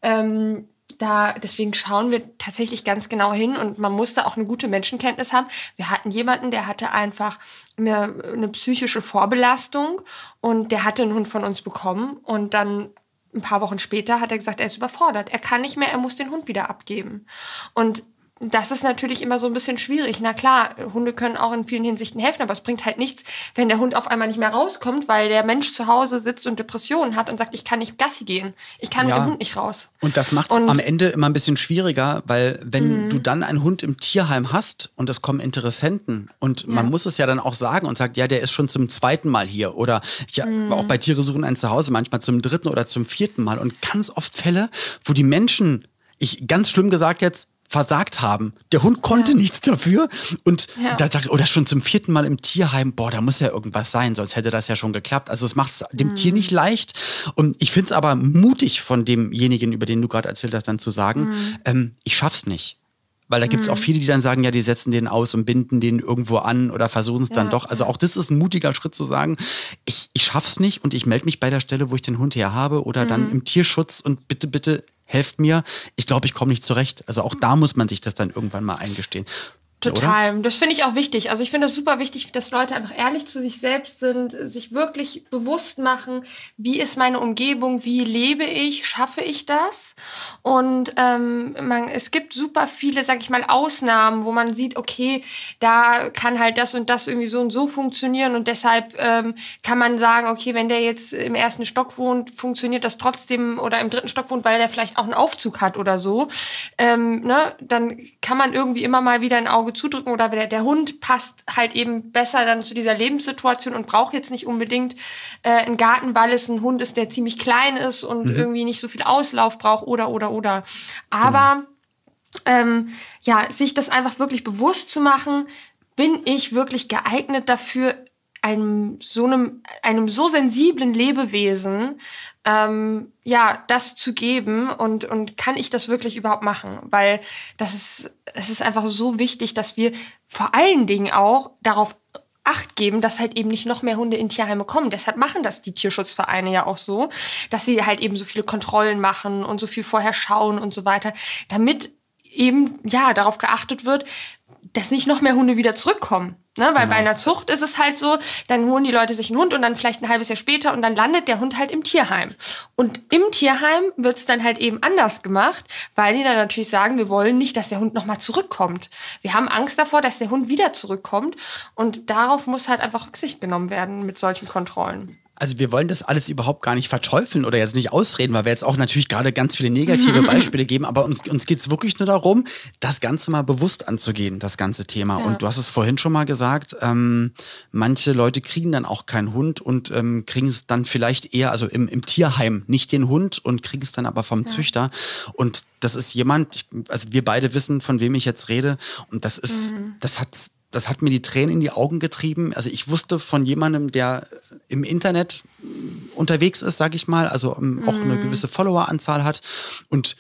ähm, da, deswegen schauen wir tatsächlich ganz genau hin und man muss da auch eine gute Menschenkenntnis haben. Wir hatten jemanden, der hatte einfach eine, eine psychische Vorbelastung und der hatte einen Hund von uns bekommen und dann ein paar Wochen später hat er gesagt, er ist überfordert. Er kann nicht mehr, er muss den Hund wieder abgeben. Und das ist natürlich immer so ein bisschen schwierig. Na klar, Hunde können auch in vielen Hinsichten helfen, aber es bringt halt nichts, wenn der Hund auf einmal nicht mehr rauskommt, weil der Mensch zu Hause sitzt und Depressionen hat und sagt, ich kann nicht Gassi gehen. Ich kann ja. mit dem Hund nicht raus. Und das macht es am Ende immer ein bisschen schwieriger, weil wenn mhm. du dann einen Hund im Tierheim hast und es kommen Interessenten und ja. man muss es ja dann auch sagen und sagt, ja, der ist schon zum zweiten Mal hier oder ich mhm. war auch bei Tiere suchen ein Zuhause, manchmal zum dritten oder zum vierten Mal und ganz oft Fälle, wo die Menschen, ich ganz schlimm gesagt jetzt, versagt haben. Der Hund konnte ja. nichts dafür und ja. da sagt, oh, das ist schon zum vierten Mal im Tierheim, boah, da muss ja irgendwas sein, sonst hätte das ja schon geklappt. Also es macht es dem mhm. Tier nicht leicht und ich finde es aber mutig von demjenigen, über den du gerade erzählt hast, dann zu sagen, mhm. ähm, ich schaff's nicht. Weil da gibt es mhm. auch viele, die dann sagen, ja, die setzen den aus und binden den irgendwo an oder versuchen es ja, dann doch. Also auch das ist ein mutiger Schritt zu sagen, ich, ich schaff's nicht und ich melde mich bei der Stelle, wo ich den Hund her habe oder mhm. dann im Tierschutz und bitte, bitte helft mir. Ich glaube, ich komme nicht zurecht. Also auch da muss man sich das dann irgendwann mal eingestehen. Total. Oder? Das finde ich auch wichtig. Also ich finde das super wichtig, dass Leute einfach ehrlich zu sich selbst sind, sich wirklich bewusst machen, wie ist meine Umgebung, wie lebe ich, schaffe ich das? Und ähm, man, es gibt super viele, sag ich mal, Ausnahmen, wo man sieht, okay, da kann halt das und das irgendwie so und so funktionieren und deshalb ähm, kann man sagen, okay, wenn der jetzt im ersten Stock wohnt, funktioniert das trotzdem oder im dritten Stock wohnt, weil der vielleicht auch einen Aufzug hat oder so. Ähm, ne? Dann kann man irgendwie immer mal wieder ein Auge zudrücken oder der, der Hund passt halt eben besser dann zu dieser Lebenssituation und braucht jetzt nicht unbedingt äh, einen Garten, weil es ein Hund ist, der ziemlich klein ist und mhm. irgendwie nicht so viel Auslauf braucht oder, oder, oder. Aber genau. ähm, ja, sich das einfach wirklich bewusst zu machen, bin ich wirklich geeignet dafür, einem so einem, einem so sensiblen Lebewesen ähm, ja, das zu geben und, und kann ich das wirklich überhaupt machen? Weil das ist, es ist einfach so wichtig, dass wir vor allen Dingen auch darauf Acht geben, dass halt eben nicht noch mehr Hunde in Tierheime kommen. Deshalb machen das die Tierschutzvereine ja auch so, dass sie halt eben so viele Kontrollen machen und so viel vorher schauen und so weiter, damit eben, ja, darauf geachtet wird, dass nicht noch mehr Hunde wieder zurückkommen. Ne? Weil genau. bei einer Zucht ist es halt so, dann holen die Leute sich einen Hund und dann vielleicht ein halbes Jahr später und dann landet der Hund halt im Tierheim. Und im Tierheim wird's dann halt eben anders gemacht, weil die dann natürlich sagen, wir wollen nicht, dass der Hund nochmal zurückkommt. Wir haben Angst davor, dass der Hund wieder zurückkommt und darauf muss halt einfach Rücksicht genommen werden mit solchen Kontrollen. Also wir wollen das alles überhaupt gar nicht verteufeln oder jetzt nicht ausreden, weil wir jetzt auch natürlich gerade ganz viele negative Beispiele geben, aber uns, uns geht es wirklich nur darum, das Ganze mal bewusst anzugehen, das ganze Thema. Ja. Und du hast es vorhin schon mal gesagt, ähm, manche Leute kriegen dann auch keinen Hund und ähm, kriegen es dann vielleicht eher, also im, im Tierheim, nicht den Hund und kriegen es dann aber vom ja. Züchter. Und das ist jemand, ich, also wir beide wissen, von wem ich jetzt rede und das ist, mhm. das hat Das hat mir die Tränen in die Augen getrieben. Also ich wusste von jemandem, der im Internet unterwegs ist, sag ich mal, also ähm, auch mhm. eine gewisse Followeranzahl hat. Und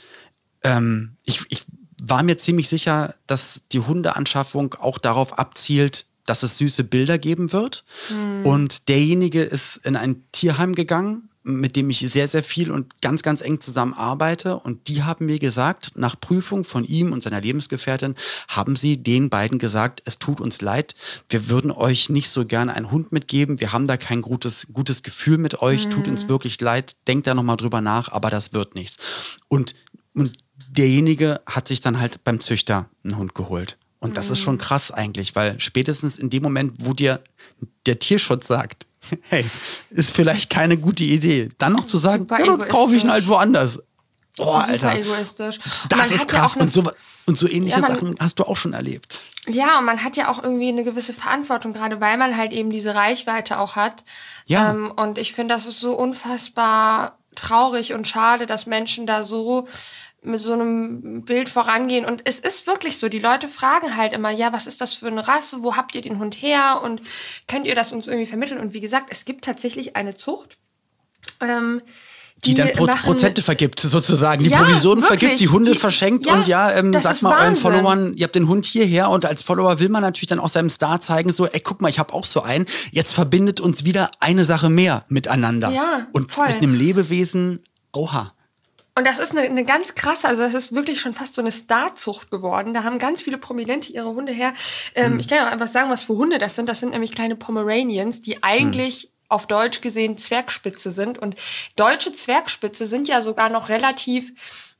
ähm, ich, ich war mir ziemlich sicher, dass die Hundeanschaffung auch darauf abzielt, dass es süße Bilder geben wird. Mhm. Und derjenige ist in ein Tierheim gegangen, mit dem ich sehr, sehr viel und ganz, ganz eng zusammenarbeite. Und die haben mir gesagt, nach Prüfung von ihm und seiner Lebensgefährtin, haben sie den beiden gesagt, es tut uns leid, wir würden euch nicht so gerne einen Hund mitgeben, wir haben da kein gutes, gutes Gefühl mit euch, mhm. tut uns wirklich leid, denkt da nochmal drüber nach, aber das wird nichts. Und, und derjenige hat sich dann halt beim Züchter einen Hund geholt. Und das ist schon krass eigentlich, weil spätestens in dem Moment, wo dir der Tierschutz sagt, hey, ist vielleicht keine gute Idee, dann noch zu sagen, ja, dann kaufe ich ihn halt woanders. Oh, Alter. Super egoistisch. Das ist krass. Ja, und, so, und so ähnliche ja, man, Sachen hast du auch schon erlebt. Ja, und man hat ja auch irgendwie eine gewisse Verantwortung, gerade weil man halt eben diese Reichweite auch hat. Ja. Ähm, und ich finde, das ist so unfassbar traurig und schade, dass Menschen da so mit so einem Bild vorangehen. Und es ist wirklich so, die Leute fragen halt immer, ja, was ist das für eine Rasse, wo habt ihr den Hund her und könnt ihr das uns irgendwie vermitteln? Und wie gesagt, es gibt tatsächlich eine Zucht, ähm, Die, die dann Pro machen, Prozente vergibt, sozusagen. Die ja, Provisionen wirklich. vergibt, die Hunde die, verschenkt ja, und ja, ähm, sagt mal Wahnsinn. euren Followern, ihr habt den Hund hierher und als Follower will man natürlich dann auch seinem Star zeigen, so, ey, guck mal, ich habe auch so einen. Jetzt verbindet uns wieder eine Sache mehr miteinander. Ja, und voll. mit einem Lebewesen, oha. Und das ist eine, eine ganz krasse, also das ist wirklich schon fast so eine Starzucht geworden. Da haben ganz viele Prominente ihre Hunde her. Ähm, mhm. Ich kann ja einfach sagen, was für Hunde das sind. Das sind nämlich kleine Pomeranians, die eigentlich mhm. auf Deutsch gesehen Zwergspitze sind. Und deutsche Zwergspitze sind ja sogar noch relativ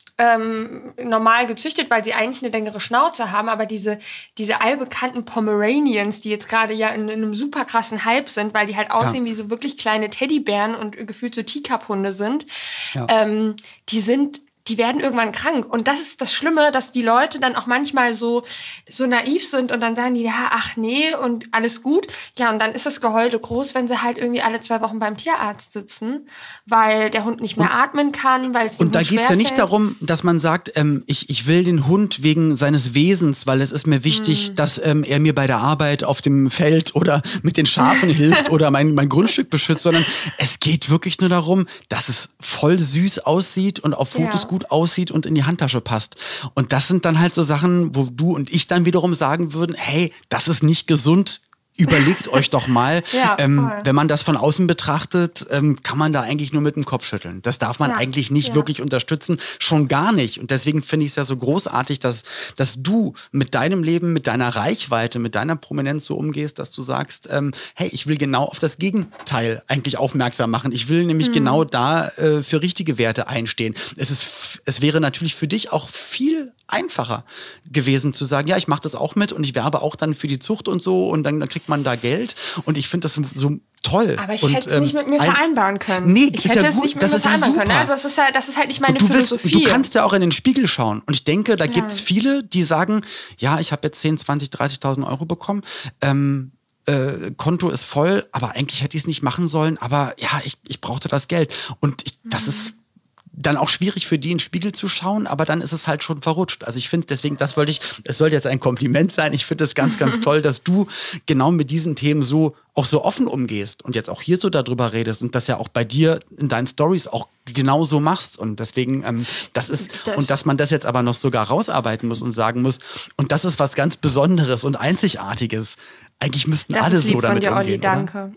ähm, normal gezüchtet, weil sie eigentlich eine längere Schnauze haben. Aber diese, diese allbekannten Pomeranians, die jetzt gerade ja in, in einem super krassen Hype sind, weil die halt aussehen ja. wie so wirklich kleine Teddybären und gefühlt so Teacup-Hunde sind, ja. ähm, die sind die werden irgendwann krank. Und das ist das Schlimme, dass die Leute dann auch manchmal so, so naiv sind und dann sagen die, ja, ach nee, und alles gut. Ja, und dann ist das Geheule groß, wenn sie halt irgendwie alle zwei Wochen beim Tierarzt sitzen, weil der Hund nicht mehr und, atmen kann, weil es Und da geht's ja nicht darum, dass man sagt, ähm, ich, ich will den Hund wegen seines Wesens, weil es ist mir wichtig, hm. dass ähm, er mir bei der Arbeit auf dem Feld oder mit den Schafen hilft oder mein, mein Grundstück beschützt, sondern es geht wirklich nur darum, dass es voll süß aussieht und auf Fotos ja. gut aussieht und in die Handtasche passt. Und das sind dann halt so Sachen, wo du und ich dann wiederum sagen würden, hey, das ist nicht gesund. Überlegt euch doch mal, ja, ähm, wenn man das von außen betrachtet, ähm, kann man da eigentlich nur mit dem Kopf schütteln. Das darf man ja, eigentlich nicht ja. wirklich unterstützen, schon gar nicht. Und deswegen finde ich es ja so großartig, dass, dass du mit deinem Leben, mit deiner Reichweite, mit deiner Prominenz so umgehst, dass du sagst, ähm, hey, ich will genau auf das Gegenteil eigentlich aufmerksam machen. Ich will nämlich mhm. genau da äh, für richtige Werte einstehen. Es ist, es wäre natürlich für dich auch viel einfacher gewesen zu sagen, ja, ich mache das auch mit und ich werbe auch dann für die Zucht und so und dann, dann kriegt man da Geld und ich finde das so toll. Aber ich und, hätte es ähm, nicht mit mir vereinbaren können. Nee, ich ist hätte ja es gut. nicht mit das mir ist ja vereinbaren super. können. Also das ist halt, das ist halt nicht meine du willst, Philosophie. Du kannst ja auch in den Spiegel schauen und ich denke, da ja. gibt es viele, die sagen, ja, ich habe jetzt zehn, zwanzig, dreißigtausend Euro bekommen, ähm, Äh, Konto ist voll, aber eigentlich hätte ich es nicht machen sollen, aber ja, ich, ich brauchte das Geld. Und ich, das mhm. ist dann auch schwierig für die in den Spiegel zu schauen, aber dann ist es halt schon verrutscht. Also ich finde, deswegen, das wollte ich, es soll jetzt ein Kompliment sein. Ich finde es ganz, ganz toll, dass du genau mit diesen Themen so auch so offen umgehst und jetzt auch hier so darüber redest und das ja auch bei dir in deinen Stories auch genau so machst. Und deswegen, ähm, das ist, das und dass man das jetzt aber noch sogar rausarbeiten muss und sagen muss, und das ist was ganz Besonderes und Einzigartiges. Eigentlich müssten das alle ist lieb so damit von dir, umgehen, Olli, danke.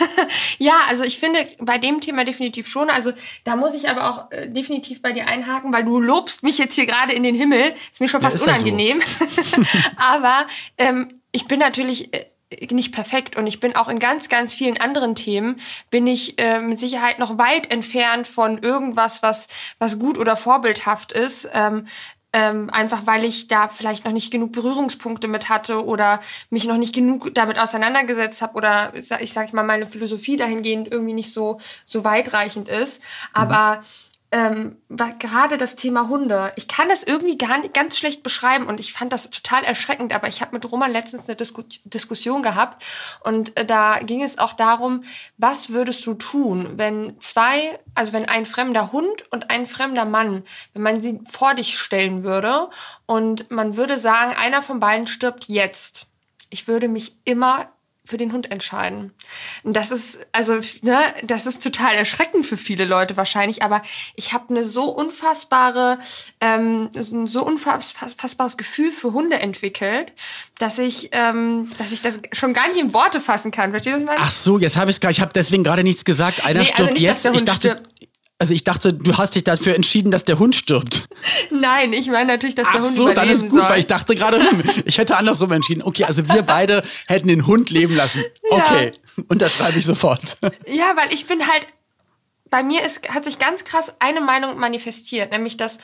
Ja, also ich finde bei dem Thema definitiv schon. Also da muss ich aber auch äh, definitiv bei dir einhaken, weil du lobst mich jetzt hier gerade in den Himmel. Ist mir schon fast ja, unangenehm. So. Aber ähm, ich bin natürlich äh, nicht perfekt und ich bin auch in ganz, ganz vielen anderen Themen bin ich äh, mit Sicherheit noch weit entfernt von irgendwas, was was gut oder vorbildhaft ist. Ähm, Ähm, einfach weil ich da vielleicht noch nicht genug Berührungspunkte mit hatte oder mich noch nicht genug damit auseinandergesetzt habe oder ich sag mal, meine Philosophie dahingehend irgendwie nicht so, so weitreichend ist. Aber ähm, gerade das Thema Hunde, ich kann das irgendwie gar nicht ganz schlecht beschreiben und ich fand das total erschreckend, aber ich habe mit Roman letztens eine Disku- Diskussion gehabt und äh, da ging es auch darum, was würdest du tun, wenn zwei, also wenn ein fremder Hund und ein fremder Mann, wenn man sie vor dich stellen würde und man würde sagen, einer von beiden stirbt jetzt. Ich würde mich immer für den Hund entscheiden. Und das ist, also, ne, das ist total erschreckend für viele Leute wahrscheinlich, aber ich habe eine so unfassbare, ähm, ein so unfassbares Gefühl für Hunde entwickelt, dass ich, ähm, dass ich das schon gar nicht in Worte fassen kann. Verstehst du, was ich meine? Ach so, jetzt habe ich es gar, ich habe deswegen gerade nichts gesagt. Einer nee, stirbt also nicht, jetzt. Dass der Hund ich dachte, stirbt. Also ich dachte, du hast dich dafür entschieden, dass der Hund stirbt. Nein, ich meine natürlich, dass der Ach Hund so, überleben dann ist gut, soll. weil ich dachte gerade, ich hätte andersrum entschieden. Okay, also wir beide hätten den Hund leben lassen. Okay, ja. Unterschreibe ich sofort. Ja, weil ich bin halt, bei mir ist, hat sich ganz krass eine Meinung manifestiert, nämlich, dass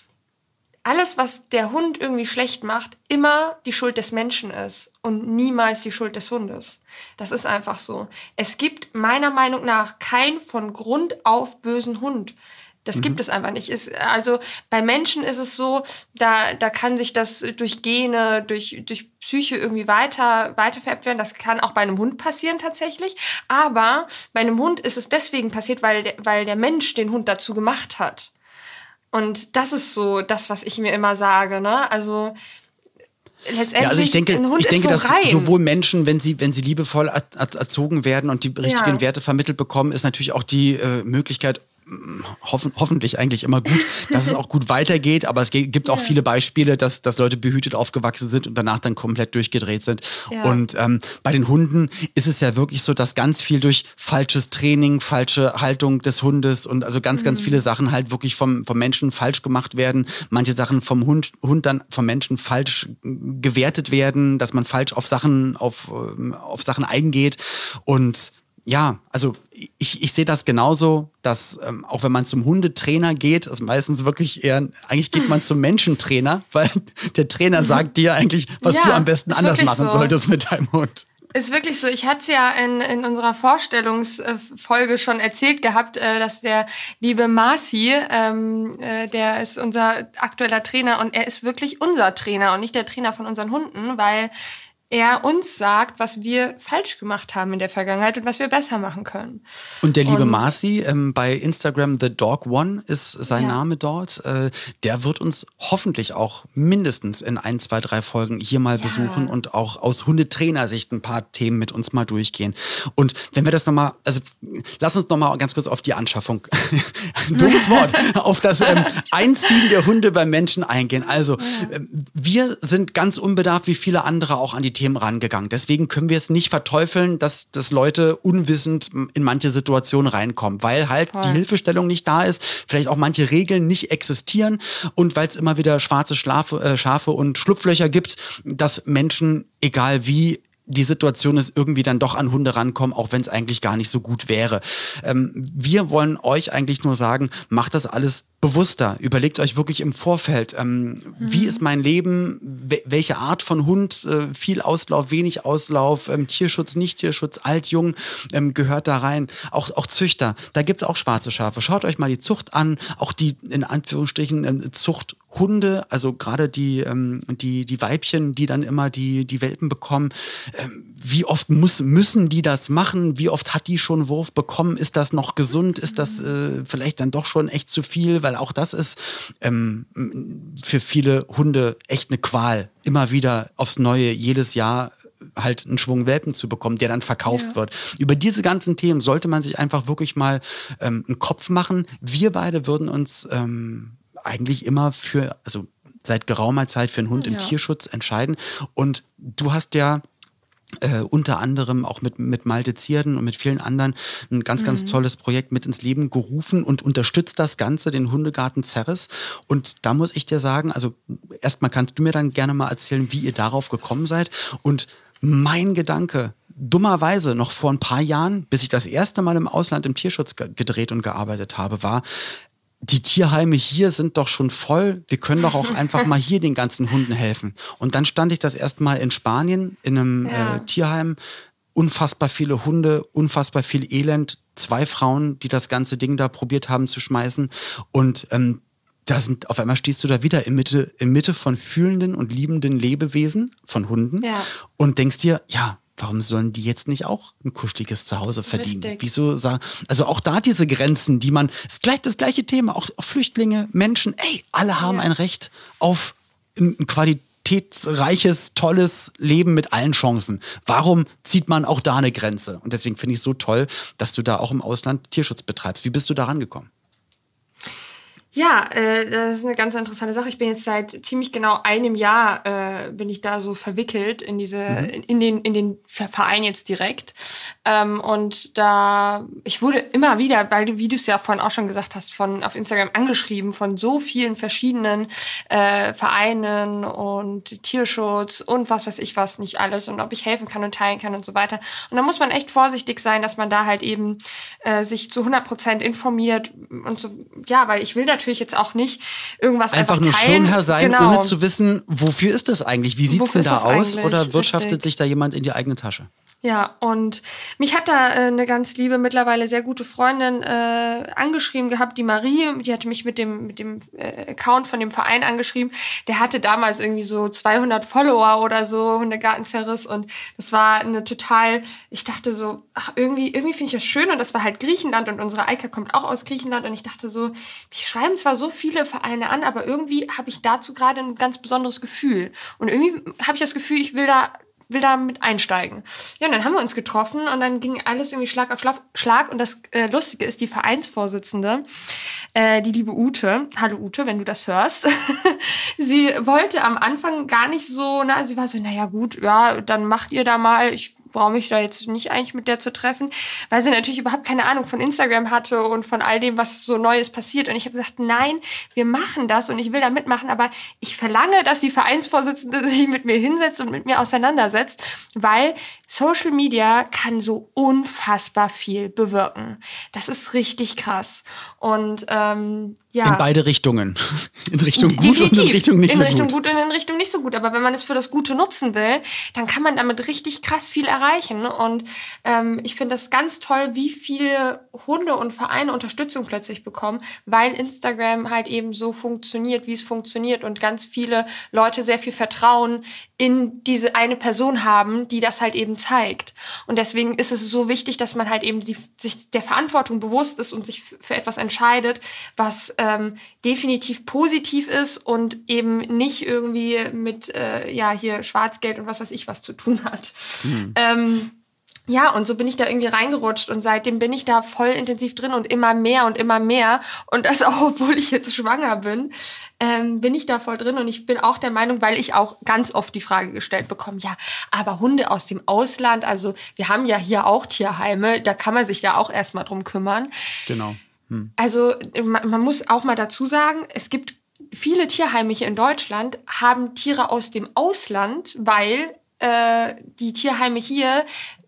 alles, was der Hund irgendwie schlecht macht, immer die Schuld des Menschen ist und niemals die Schuld des Hundes. Das ist einfach so. Es gibt meiner Meinung nach keinen von Grund auf bösen Hund. Das mhm. gibt es einfach nicht. Ist, also bei Menschen ist es so, da, da kann sich das durch Gene, durch, durch Psyche irgendwie weiter, weiter vererbt werden. Das kann auch bei einem Hund passieren tatsächlich. Aber bei einem Hund ist es deswegen passiert, weil der, weil der Mensch den Hund dazu gemacht hat. Und das ist so das, was ich mir immer sage, ne? Also letztendlich, ja, also ich denke, ein Hund ich denke, ist so dass rein. sowohl Menschen, wenn sie, wenn sie liebevoll er, er, erzogen werden und die richtigen ja. Werte vermittelt bekommen, ist natürlich auch die äh, Möglichkeit, Hoffen, hoffentlich eigentlich immer gut, dass es auch gut weitergeht, aber es gibt auch ja. viele Beispiele, dass, dass Leute behütet aufgewachsen sind und danach dann komplett durchgedreht sind. Ja. Und ähm, bei den Hunden ist es ja wirklich so, dass ganz viel durch falsches Training, falsche Haltung des Hundes und also ganz, mhm. ganz viele Sachen halt wirklich vom, vom Menschen falsch gemacht werden. Manche Sachen vom Hund, Hund dann vom Menschen falsch gewertet werden, dass man falsch auf Sachen, auf, auf Sachen eingeht. Und ja, also ich, ich sehe das genauso, dass ähm, auch wenn man zum Hundetrainer geht, ist meistens wirklich eher, eigentlich geht man zum Menschentrainer, weil der Trainer sagt dir eigentlich, was ja, du am besten anders machen so. solltest mit deinem Hund. Ist wirklich so. Ich hatte es ja in, in unserer Vorstellungsfolge schon erzählt gehabt, äh, dass der liebe Marci, ähm, äh, der ist unser aktueller Trainer und er ist wirklich unser Trainer und nicht der Trainer von unseren Hunden, weil er uns sagt, was wir falsch gemacht haben in der Vergangenheit und was wir besser machen können. Und der liebe und, Marci, ähm, bei Instagram The Dog One ist sein ja. Name dort, äh, der wird uns hoffentlich auch mindestens in ein, zwei, drei Folgen hier mal ja. besuchen und auch aus Hundetrainersicht ein paar Themen mit uns mal durchgehen. Und wenn wir das nochmal, also lass uns nochmal ganz kurz auf die Anschaffung, dummes Wort, auf das ähm, Einziehen der Hunde beim Menschen eingehen. Also ja. äh, wir sind ganz unbedarft wie viele andere auch an die Themen rangegangen. Deswegen können wir es nicht verteufeln, dass, dass Leute unwissend in manche Situationen reinkommen, weil halt Voll. die Hilfestellung nicht da ist, vielleicht auch manche Regeln nicht existieren und weil es immer wieder schwarze Schlafe, äh, Schafe und Schlupflöcher gibt, dass Menschen, egal wie die Situation ist, irgendwie dann doch an Hunde rankommen, auch wenn es eigentlich gar nicht so gut wäre. Ähm, wir wollen euch eigentlich nur sagen, macht das alles bewusster. Überlegt euch wirklich im Vorfeld, ähm, mhm. wie ist mein Leben, w- welche Art von Hund, äh, viel Auslauf, wenig Auslauf, ähm, Tierschutz, nicht Tierschutz, alt, jung, ähm, gehört da rein. Auch, auch Züchter, da gibt's auch schwarze Schafe. Schaut euch mal die Zucht an, auch die in Anführungsstrichen ähm, Zuchthunde, also gerade die, ähm, die, die Weibchen, die dann immer die, die Welpen bekommen. Ähm, wie oft muss, müssen die das machen? Wie oft hat die schon Wurf bekommen? Ist das noch gesund? Ist das äh, vielleicht dann doch schon echt zu viel? Weil auch das ist ähm, für viele Hunde echt eine Qual, immer wieder aufs Neue, jedes Jahr halt einen Schwung Welpen zu bekommen, der dann verkauft ja. wird. Über diese ganzen Themen sollte man sich einfach wirklich mal ähm, einen Kopf machen. Wir beide würden uns ähm, eigentlich immer für, also seit geraumer Zeit für einen Hund ja. im Tierschutz entscheiden. Und du hast ja Äh, unter anderem auch mit, mit Malte Zierden und mit vielen anderen ein ganz, ganz mhm. tolles Projekt mit ins Leben gerufen und unterstützt das Ganze, den Hundegarten Zerres. Und da muss ich dir sagen, also erstmal kannst du mir dann gerne mal erzählen, wie ihr darauf gekommen seid. Und mein Gedanke, dummerweise noch vor ein paar Jahren, bis ich das erste Mal im Ausland im Tierschutz ge- gedreht und gearbeitet habe, war, die Tierheime hier sind doch schon voll. Wir können doch auch einfach mal hier den ganzen Hunden helfen. Und dann stand ich das erstmal in Spanien in einem ja. äh, Tierheim. Unfassbar viele Hunde, unfassbar viel Elend. Zwei Frauen, die das ganze Ding da probiert haben zu schmeißen. Und ähm, da sind, auf einmal stehst du da wieder in Mitte, in Mitte von fühlenden und liebenden Lebewesen, von Hunden. Ja. Und denkst dir, ja, warum sollen die jetzt nicht auch ein kuscheliges Zuhause verdienen? Richtig. Wieso sagen, also auch da diese Grenzen, die man, ist gleich das gleiche Thema, auch, auch Flüchtlinge, Menschen, ey, alle haben ja. ein Recht auf ein, ein qualitätsreiches, tolles Leben mit allen Chancen. Warum zieht man auch da eine Grenze? Und deswegen finde ich es so toll, dass du da auch im Ausland Tierschutz betreibst. Wie bist du da rangekommen? Ja, äh, das ist eine ganz interessante Sache. Ich bin jetzt seit ziemlich genau einem Jahr äh, bin ich da so verwickelt in diese mhm. in den in den Verein jetzt direkt. Ähm, und da ich wurde immer wieder, weil du, wie du es ja vorhin auch schon gesagt hast, von auf Instagram angeschrieben von so vielen verschiedenen äh, Vereinen und Tierschutz und was weiß ich was nicht alles und ob ich helfen kann und teilen kann und so weiter. Und da muss man echt vorsichtig sein, dass man da halt eben äh, sich zu hundert Prozent informiert und so. Ja, weil ich will natürlich natürlich jetzt auch nicht irgendwas einfach, einfach nur teilen. Schirmherr sein, genau. ohne zu wissen, wofür ist das eigentlich? Wie sieht es denn da aus? Oder wirtschaftet Richtig. sich da jemand in die eigene Tasche? Ja, und mich hat da äh, eine ganz liebe, mittlerweile sehr gute Freundin äh, angeschrieben gehabt, die Marie, die hatte mich mit dem mit dem äh, Account von dem Verein angeschrieben. Der hatte damals irgendwie so zweihundert Follower oder so, Hundegartenzerriss, und das war eine total, ich dachte so, ach, irgendwie irgendwie finde ich das schön, und das war halt Griechenland und unsere Eika kommt auch aus Griechenland, und ich dachte so, mich schreiben zwar so viele Vereine an, aber irgendwie habe ich dazu gerade ein ganz besonderes Gefühl, und irgendwie habe ich das Gefühl, ich will da will da mit einsteigen. Ja, und dann haben wir uns getroffen, und dann ging alles irgendwie Schlag auf Schlag. Und das äh, Lustige ist, die Vereinsvorsitzende, äh, die liebe Ute, hallo Ute, wenn du das hörst, sie wollte am Anfang gar nicht so, na, sie war so, naja gut, ja, dann macht ihr da mal, ich brauche mich da jetzt nicht eigentlich mit der zu treffen, weil sie natürlich überhaupt keine Ahnung von Instagram hatte und von all dem, was so Neues passiert. Und ich habe gesagt, nein, wir machen das, und ich will da mitmachen, aber ich verlange, dass die Vereinsvorsitzende sich mit mir hinsetzt und mit mir auseinandersetzt, weil Social Media kann so unfassbar viel bewirken. Das ist richtig krass. Und ähm, ja. In beide Richtungen. In Richtung gut Definitiv. und in Richtung nicht in so Richtung gut. gut und in Richtung nicht so gut. Aber wenn man es für das Gute nutzen will, dann kann man damit richtig krass viel erreichen. Und ähm, ich finde das ganz toll, wie viele Hunde und Vereine Unterstützung plötzlich bekommen, weil Instagram halt eben so funktioniert, wie es funktioniert, und ganz viele Leute sehr viel Vertrauen in diese eine Person haben, die das halt eben zeigt. Und deswegen ist es so wichtig, dass man halt eben die, sich der Verantwortung bewusst ist und sich für etwas entscheidet, was ähm, definitiv positiv ist und eben nicht irgendwie mit äh, ja hier Schwarzgeld und was weiß ich was zu tun hat. Mhm. Ähm, Ja, und so bin ich da irgendwie reingerutscht, und seitdem bin ich da voll intensiv drin und immer mehr und immer mehr. Und das auch, obwohl ich jetzt schwanger bin, ähm, bin ich da voll drin. Und ich bin auch der Meinung, weil ich auch ganz oft die Frage gestellt bekomme, ja, aber Hunde aus dem Ausland, also wir haben ja hier auch Tierheime, da kann man sich ja auch erstmal drum kümmern. Genau. Hm. Also man, man muss auch mal dazu sagen, es gibt viele Tierheime hier in Deutschland, haben Tiere aus dem Ausland, weil äh, die Tierheime hier,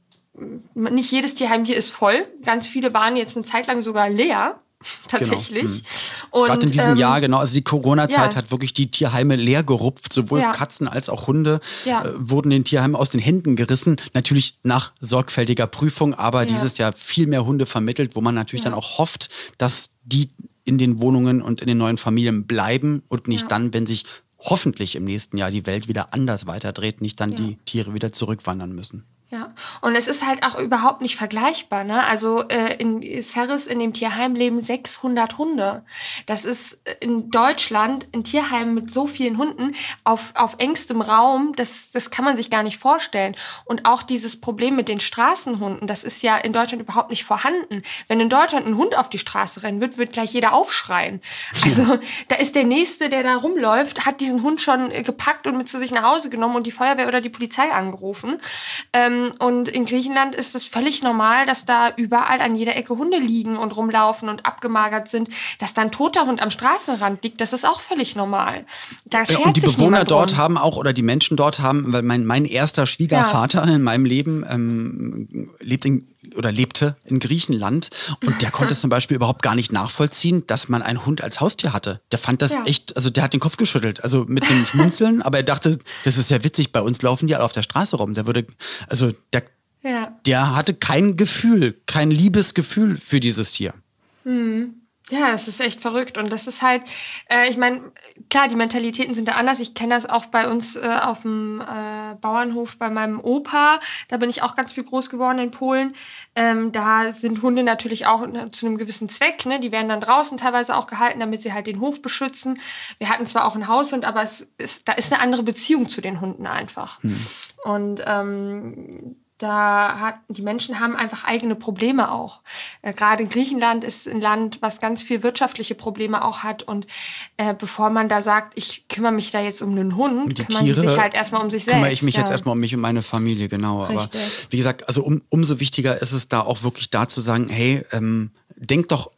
nicht jedes Tierheim hier ist voll. Ganz viele waren jetzt eine Zeit lang sogar leer, tatsächlich. Genau. Hm. Und, gerade in diesem ähm, Jahr, genau, also die Corona-Zeit ja. hat wirklich die Tierheime leer gerupft. Sowohl Ja. Katzen als auch Hunde Ja. äh, wurden den Tierheimen aus den Händen gerissen. Natürlich nach sorgfältiger Prüfung, aber Ja. dieses Jahr viel mehr Hunde vermittelt, wo man natürlich Ja. dann auch hofft, dass die in den Wohnungen und in den neuen Familien bleiben und nicht Ja. dann, wenn sich hoffentlich im nächsten Jahr die Welt wieder anders weiterdreht, nicht dann Ja. die Tiere wieder zurückwandern müssen. Ja, und es ist halt auch überhaupt nicht vergleichbar, ne? Also äh, in Serres, in dem Tierheim, leben sechshundert Hunde. Das ist in Deutschland ein Tierheim mit so vielen Hunden auf, auf engstem Raum, das, das kann man sich gar nicht vorstellen. Und auch dieses Problem mit den Straßenhunden, das ist ja in Deutschland überhaupt nicht vorhanden. Wenn in Deutschland ein Hund auf die Straße rennen wird, wird gleich jeder aufschreien. Also da ist der Nächste, der da rumläuft, hat diesen Hund schon gepackt und mit zu sich nach Hause genommen und die Feuerwehr oder die Polizei angerufen. Ähm, Und in Griechenland ist es völlig normal, dass da überall an jeder Ecke Hunde liegen und rumlaufen und abgemagert sind. Dass da ein toter Hund am Straßenrand liegt, das ist auch völlig normal. Da schert Und die sich Bewohner niemand dort drum. haben auch, oder die Menschen dort haben, weil mein, mein erster Schwiegervater in meinem Leben ähm, lebt in, oder lebte in Griechenland, und der konnte es zum Beispiel überhaupt gar nicht nachvollziehen, dass man einen Hund als Haustier hatte. Der fand das Ja. echt, also der hat den Kopf geschüttelt, also mit dem Schmunzeln, aber er dachte, das ist ja witzig, bei uns laufen die alle auf der Straße rum. Der würde, also der, Ja. der hatte kein Gefühl, kein Liebesgefühl für dieses Tier. Ja, das ist echt verrückt. Und das ist halt, äh, ich meine, klar, die Mentalitäten sind da anders. Ich kenne das auch bei uns äh, auf dem äh, Bauernhof bei meinem Opa. Da bin ich auch ganz viel groß geworden in Polen. Ähm, da sind Hunde natürlich auch äh, zu einem gewissen Zweck. Ne? Die werden dann draußen teilweise auch gehalten, damit sie halt den Hof beschützen. Wir hatten zwar auch einen Haushund, aber es ist, da ist eine andere Beziehung zu den Hunden einfach. Hm. Und ähm, da hat, die Menschen haben einfach eigene Probleme auch. Äh, gerade in Griechenland ist ein Land, was ganz viel wirtschaftliche Probleme auch hat. Und äh, bevor man da sagt, ich kümmere mich da jetzt um einen Hund, Die kümmern Tiere die sich halt erstmal um sich selbst. Kümmere ich mich ja. jetzt erstmal um mich und meine Familie, genau. Richtig. Aber wie gesagt, also um, umso wichtiger ist es da auch wirklich da zu sagen, hey, ähm, denkt doch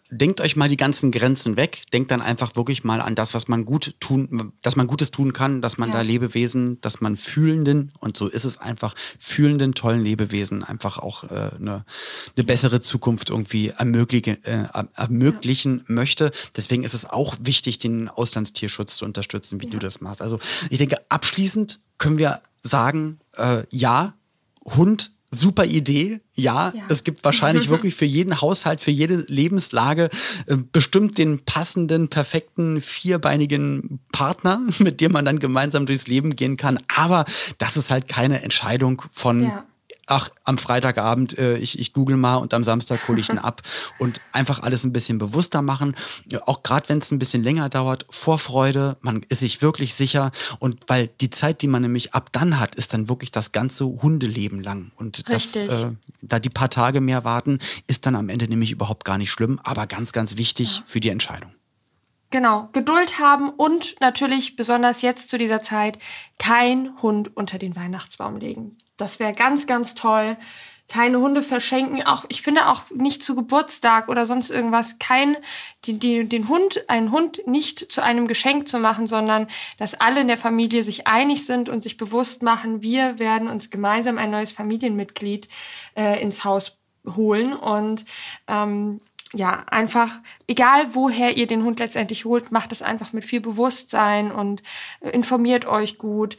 denkt euch mal die ganzen Grenzen weg. Denkt dann einfach wirklich mal an das, was man gut tun, dass man Gutes tun kann, dass man ja. da Lebewesen, dass man fühlenden, und so ist es einfach, fühlenden, tollen Lebewesen einfach auch äh, eine, eine bessere Zukunft irgendwie ermöglichen, äh, ermöglichen ja. möchte. Deswegen ist es auch wichtig, den Auslandstierschutz zu unterstützen, wie ja. du das machst. Also ich denke, abschließend können wir sagen, äh, ja, Hund, super Idee. Ja, ja, es gibt wahrscheinlich wirklich für jeden Haushalt, für jede Lebenslage äh, bestimmt den passenden, perfekten, vierbeinigen Partner, mit dem man dann gemeinsam durchs Leben gehen kann. Aber das ist halt keine Entscheidung von... Ja. Ach, am Freitagabend, äh, ich, ich google mal und am Samstag hole ich ihn ab und einfach alles ein bisschen bewusster machen. Auch gerade wenn es ein bisschen länger dauert, Vorfreude, man ist sich wirklich sicher, und weil die Zeit, die man nämlich ab dann hat, ist dann wirklich das ganze Hundeleben lang. Und das, äh, da die paar Tage mehr warten, ist dann am Ende nämlich überhaupt gar nicht schlimm, aber ganz, ganz wichtig ja. für die Entscheidung. Genau, Geduld haben und natürlich besonders jetzt zu dieser Zeit kein Hund unter den Weihnachtsbaum legen. Das wäre ganz, ganz toll. Keine Hunde verschenken, auch ich finde auch nicht zu Geburtstag oder sonst irgendwas, kein die, die, den Hund, einen Hund nicht zu einem Geschenk zu machen, sondern dass alle in der Familie sich einig sind und sich bewusst machen, wir werden uns gemeinsam ein neues Familienmitglied äh, ins Haus holen und ähm, ja, einfach, egal woher ihr den Hund letztendlich holt, macht es einfach mit viel Bewusstsein und äh, informiert euch gut.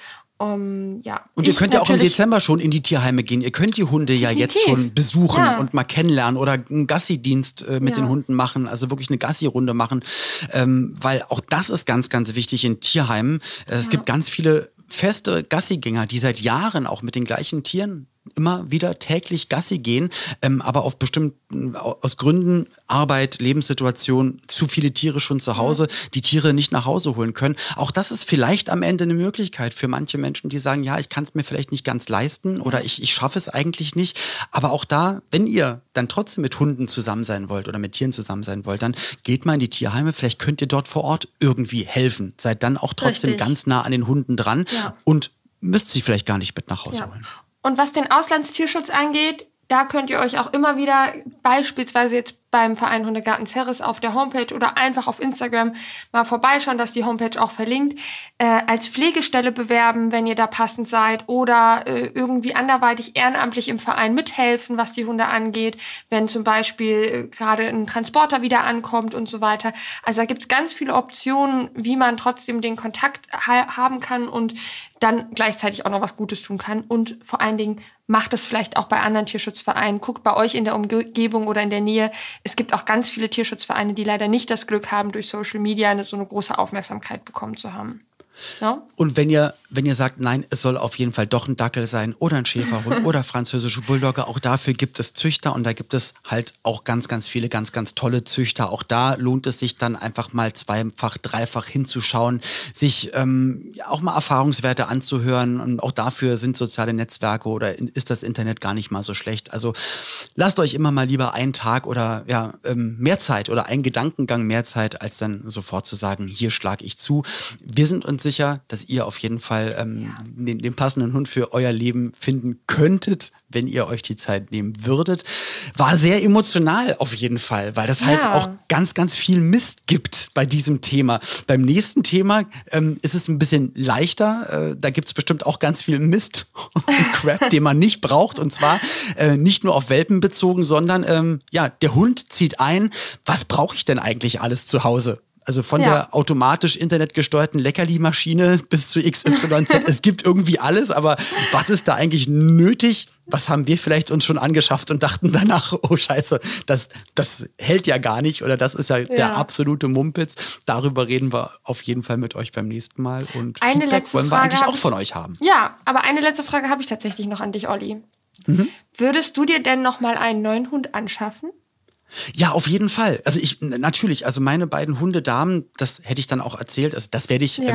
Um, ja, und ihr könnt ja auch im Dezember schon in die Tierheime gehen. Ihr könnt die Hunde definitiv. ja jetzt schon besuchen ja. und mal kennenlernen oder einen Gassi-Dienst äh, mit ja. den Hunden machen, also wirklich eine Gassi-Runde machen. Ähm, weil auch das ist ganz, ganz wichtig in Tierheimen. Äh, es ja. gibt ganz viele feste Gassigänger, die seit Jahren auch mit den gleichen Tieren immer wieder täglich Gassi gehen, ähm, aber auf bestimmten, aus Gründen, Arbeit, Lebenssituation, zu viele Tiere schon zu Hause, ja. die Tiere nicht nach Hause holen können. Auch das ist vielleicht am Ende eine Möglichkeit für manche Menschen, die sagen, ja, ich kann es mir vielleicht nicht ganz leisten oder ich, ich schaffe es eigentlich nicht. Aber auch da, wenn ihr dann trotzdem mit Hunden zusammen sein wollt oder mit Tieren zusammen sein wollt, dann geht mal in die Tierheime. Vielleicht könnt ihr dort vor Ort irgendwie helfen. Seid dann auch trotzdem Richtig. ganz nah an den Hunden dran ja. und müsst sie vielleicht gar nicht mit nach Hause ja. holen. Und was den Auslandstierschutz angeht, da könnt ihr euch auch immer wieder beispielsweise jetzt beim Verein Hundegarten Zerris auf der Homepage oder einfach auf Instagram mal vorbeischauen, dass die Homepage auch verlinkt, äh, als Pflegestelle bewerben, wenn ihr da passend seid oder äh, irgendwie anderweitig ehrenamtlich im Verein mithelfen, was die Hunde angeht, wenn zum Beispiel äh, gerade ein Transporter wieder ankommt und so weiter. Also da gibt's ganz viele Optionen, wie man trotzdem den Kontakt ha- haben kann und dann gleichzeitig auch noch was Gutes tun kann und vor allen Dingen macht es vielleicht auch bei anderen Tierschutzvereinen, guckt bei euch in der Umgebung oder in der Nähe. Es gibt auch ganz viele Tierschutzvereine, die leider nicht das Glück haben, durch Social Media eine, so eine große Aufmerksamkeit bekommen zu haben. Ja? Und wenn ihr, wenn ihr sagt, nein, es soll auf jeden Fall doch ein Dackel sein oder ein Schäferhund oder französische Bulldogge, auch dafür gibt es Züchter und da gibt es halt auch ganz, ganz viele, ganz, ganz tolle Züchter. Auch da lohnt es sich dann einfach mal zweifach, dreifach hinzuschauen, sich ähm, auch mal Erfahrungswerte anzuhören und auch dafür sind soziale Netzwerke oder ist das Internet gar nicht mal so schlecht. Also lasst euch immer mal lieber einen Tag oder ja, ähm, mehr Zeit oder einen Gedankengang mehr Zeit, als dann sofort zu sagen, hier schlage ich zu. Wir sind uns sicher, dass ihr auf jeden Fall ähm, ja. den, den passenden Hund für euer Leben finden könntet, wenn ihr euch die Zeit nehmen würdet. War sehr emotional auf jeden Fall, weil das ja. halt auch ganz, ganz viel Mist gibt bei diesem Thema. Beim nächsten Thema ähm, ist es ein bisschen leichter. Äh, da gibt es bestimmt auch ganz viel Mist und Crap, den man nicht braucht. Und zwar äh, nicht nur auf Welpen bezogen, sondern ähm, ja, der Hund zieht ein. Was brauche ich denn eigentlich alles zu Hause? Also von ja. der automatisch internetgesteuerten Leckerli-Maschine bis zu X Y Z. Es gibt irgendwie alles, aber was ist da eigentlich nötig? Was haben wir vielleicht uns schon angeschafft und dachten danach, oh Scheiße, das, das hält ja gar nicht oder das ist ja, ja der absolute Mumpitz. Darüber reden wir auf jeden Fall mit euch beim nächsten Mal und eine Feedback letzte wollen wir Frage eigentlich auch ich, von euch haben. Ja, aber eine letzte Frage habe ich tatsächlich noch an dich, Olli. Mhm. Würdest du dir denn noch mal einen neuen Hund anschaffen? Ja, auf jeden Fall. Also ich, natürlich, also meine beiden Hundedamen, das hätte ich dann auch erzählt, also das werde ich ja. ähm,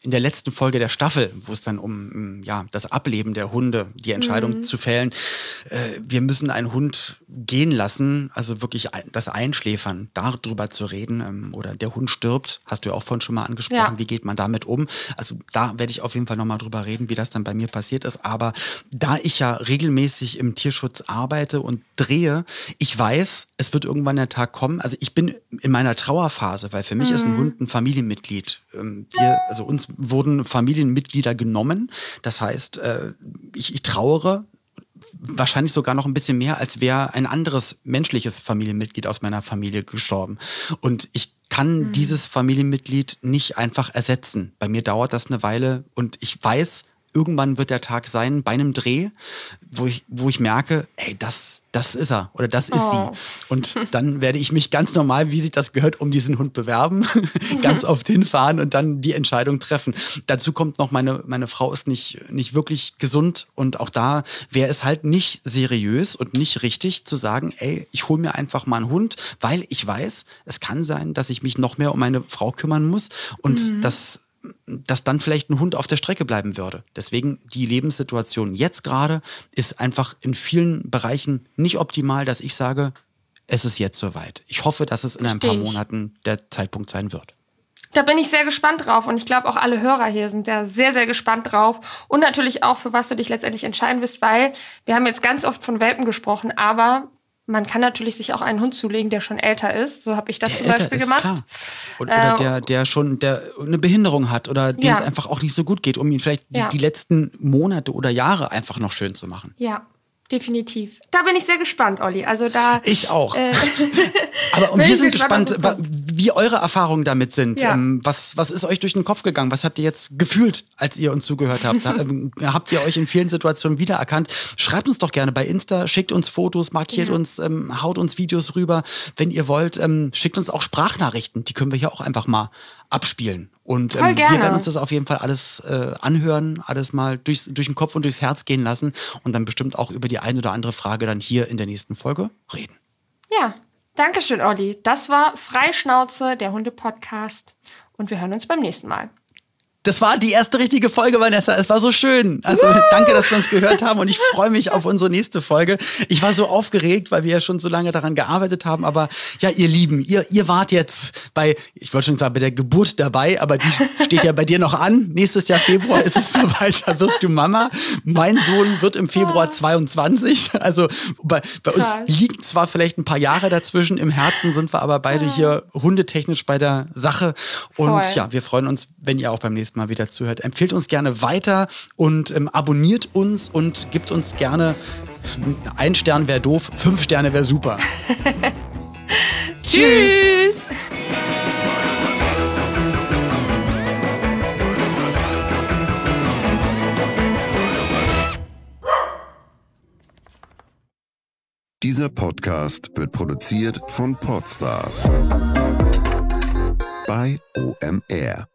in der letzten Folge der Staffel, wo es dann um ja, das Ableben der Hunde, die Entscheidung mhm. zu fällen, äh, wir müssen einen Hund gehen lassen, also wirklich ein, das Einschläfern, darüber zu reden, ähm, oder der Hund stirbt, hast du ja auch vorhin schon mal angesprochen, ja. Wie geht man damit um? Also da werde ich auf jeden Fall nochmal drüber reden, wie das dann bei mir passiert ist, aber da ich ja regelmäßig im Tierschutz arbeite und drehe, ich weiß, es wird irgendwann der Tag kommen, also ich bin in meiner Trauerphase, weil für mich mhm. ist ein Hund ein Familienmitglied. Wir, also uns wurden Familienmitglieder genommen. Das heißt, ich, ich trauere wahrscheinlich sogar noch ein bisschen mehr, als wäre ein anderes menschliches Familienmitglied aus meiner Familie gestorben. Und ich kann mhm. dieses Familienmitglied nicht einfach ersetzen. Bei mir dauert das eine Weile und ich weiß, irgendwann wird der Tag sein, bei einem Dreh, wo ich, wo ich merke, ey, das, das ist er oder das ist oh. sie. Und dann werde ich mich ganz normal, wie sich das gehört, um diesen Hund bewerben, ganz oft hinfahren und dann die Entscheidung treffen. Dazu kommt noch, meine, meine Frau ist nicht, nicht wirklich gesund und auch da wäre es halt nicht seriös und nicht richtig zu sagen, ey, ich hole mir einfach mal einen Hund, weil ich weiß, es kann sein, dass ich mich noch mehr um meine Frau kümmern muss und mhm. das dass dann vielleicht ein Hund auf der Strecke bleiben würde. Deswegen die Lebenssituation jetzt gerade ist einfach in vielen Bereichen nicht optimal, dass ich sage, es ist jetzt soweit. Ich hoffe, dass es in ein paar Monaten der Zeitpunkt sein wird. Da bin ich sehr gespannt drauf und ich glaube auch alle Hörer hier sind da sehr, sehr gespannt drauf und natürlich auch, für was du dich letztendlich entscheiden wirst, weil wir haben jetzt ganz oft von Welpen gesprochen, aber man kann natürlich sich auch einen Hund zulegen, der schon älter ist. So habe ich das der zum Beispiel ist, gemacht. Klar. Oder, oder äh, der, der schon der eine Behinderung hat oder dem ja. es einfach auch nicht so gut geht, um ihn vielleicht ja. die, die letzten Monate oder Jahre einfach noch schön zu machen. Ja, definitiv. Da bin ich sehr gespannt, Olli. Also da. Ich auch. Äh, Aber und wir sind gespannt, gespannt wie eure Erfahrungen damit sind. Ja. Ähm, was, was ist euch durch den Kopf gegangen? Was habt ihr jetzt gefühlt, als ihr uns zugehört habt? ähm, habt ihr euch in vielen Situationen wiedererkannt? Schreibt uns doch gerne bei Insta, schickt uns Fotos, markiert ja. uns, ähm, haut uns Videos rüber. Wenn ihr wollt, ähm, schickt uns auch Sprachnachrichten. Die können wir hier auch einfach mal abspielen. Und ähm, wir werden uns das auf jeden Fall alles äh, anhören, alles mal durchs, durch den Kopf und durchs Herz gehen lassen und dann bestimmt auch über die ein oder andere Frage dann hier in der nächsten Folge reden. Ja, danke schön, Olli. Das war Freischnauze, der Hunde-Podcast. Und wir hören uns beim nächsten Mal. Das war die erste richtige Folge, Vanessa. Es war so schön. Also Woo! Danke, dass wir uns gehört haben und ich freue mich auf unsere nächste Folge. Ich war so aufgeregt, weil wir ja schon so lange daran gearbeitet haben. Aber ja, ihr Lieben, ihr, ihr wart jetzt bei, ich wollte schon sagen, bei der Geburt dabei, aber die steht ja bei dir noch an. Nächstes Jahr Februar ist es soweit, da wirst du Mama. Mein Sohn wird im Februar zweiundzwanzig. Also bei, bei uns liegen zwar vielleicht ein paar Jahre dazwischen, im Herzen sind wir aber beide hier hundetechnisch bei der Sache. Und Voll. ja, wir freuen uns, wenn ihr auch beim nächsten Mal wieder zuhört. Empfehlt uns gerne weiter und ähm, abonniert uns und gibt uns gerne, ein Stern wäre doof, fünf Sterne wäre super. Tschüss! Dieser Podcast wird produziert von Podstars bei O M R.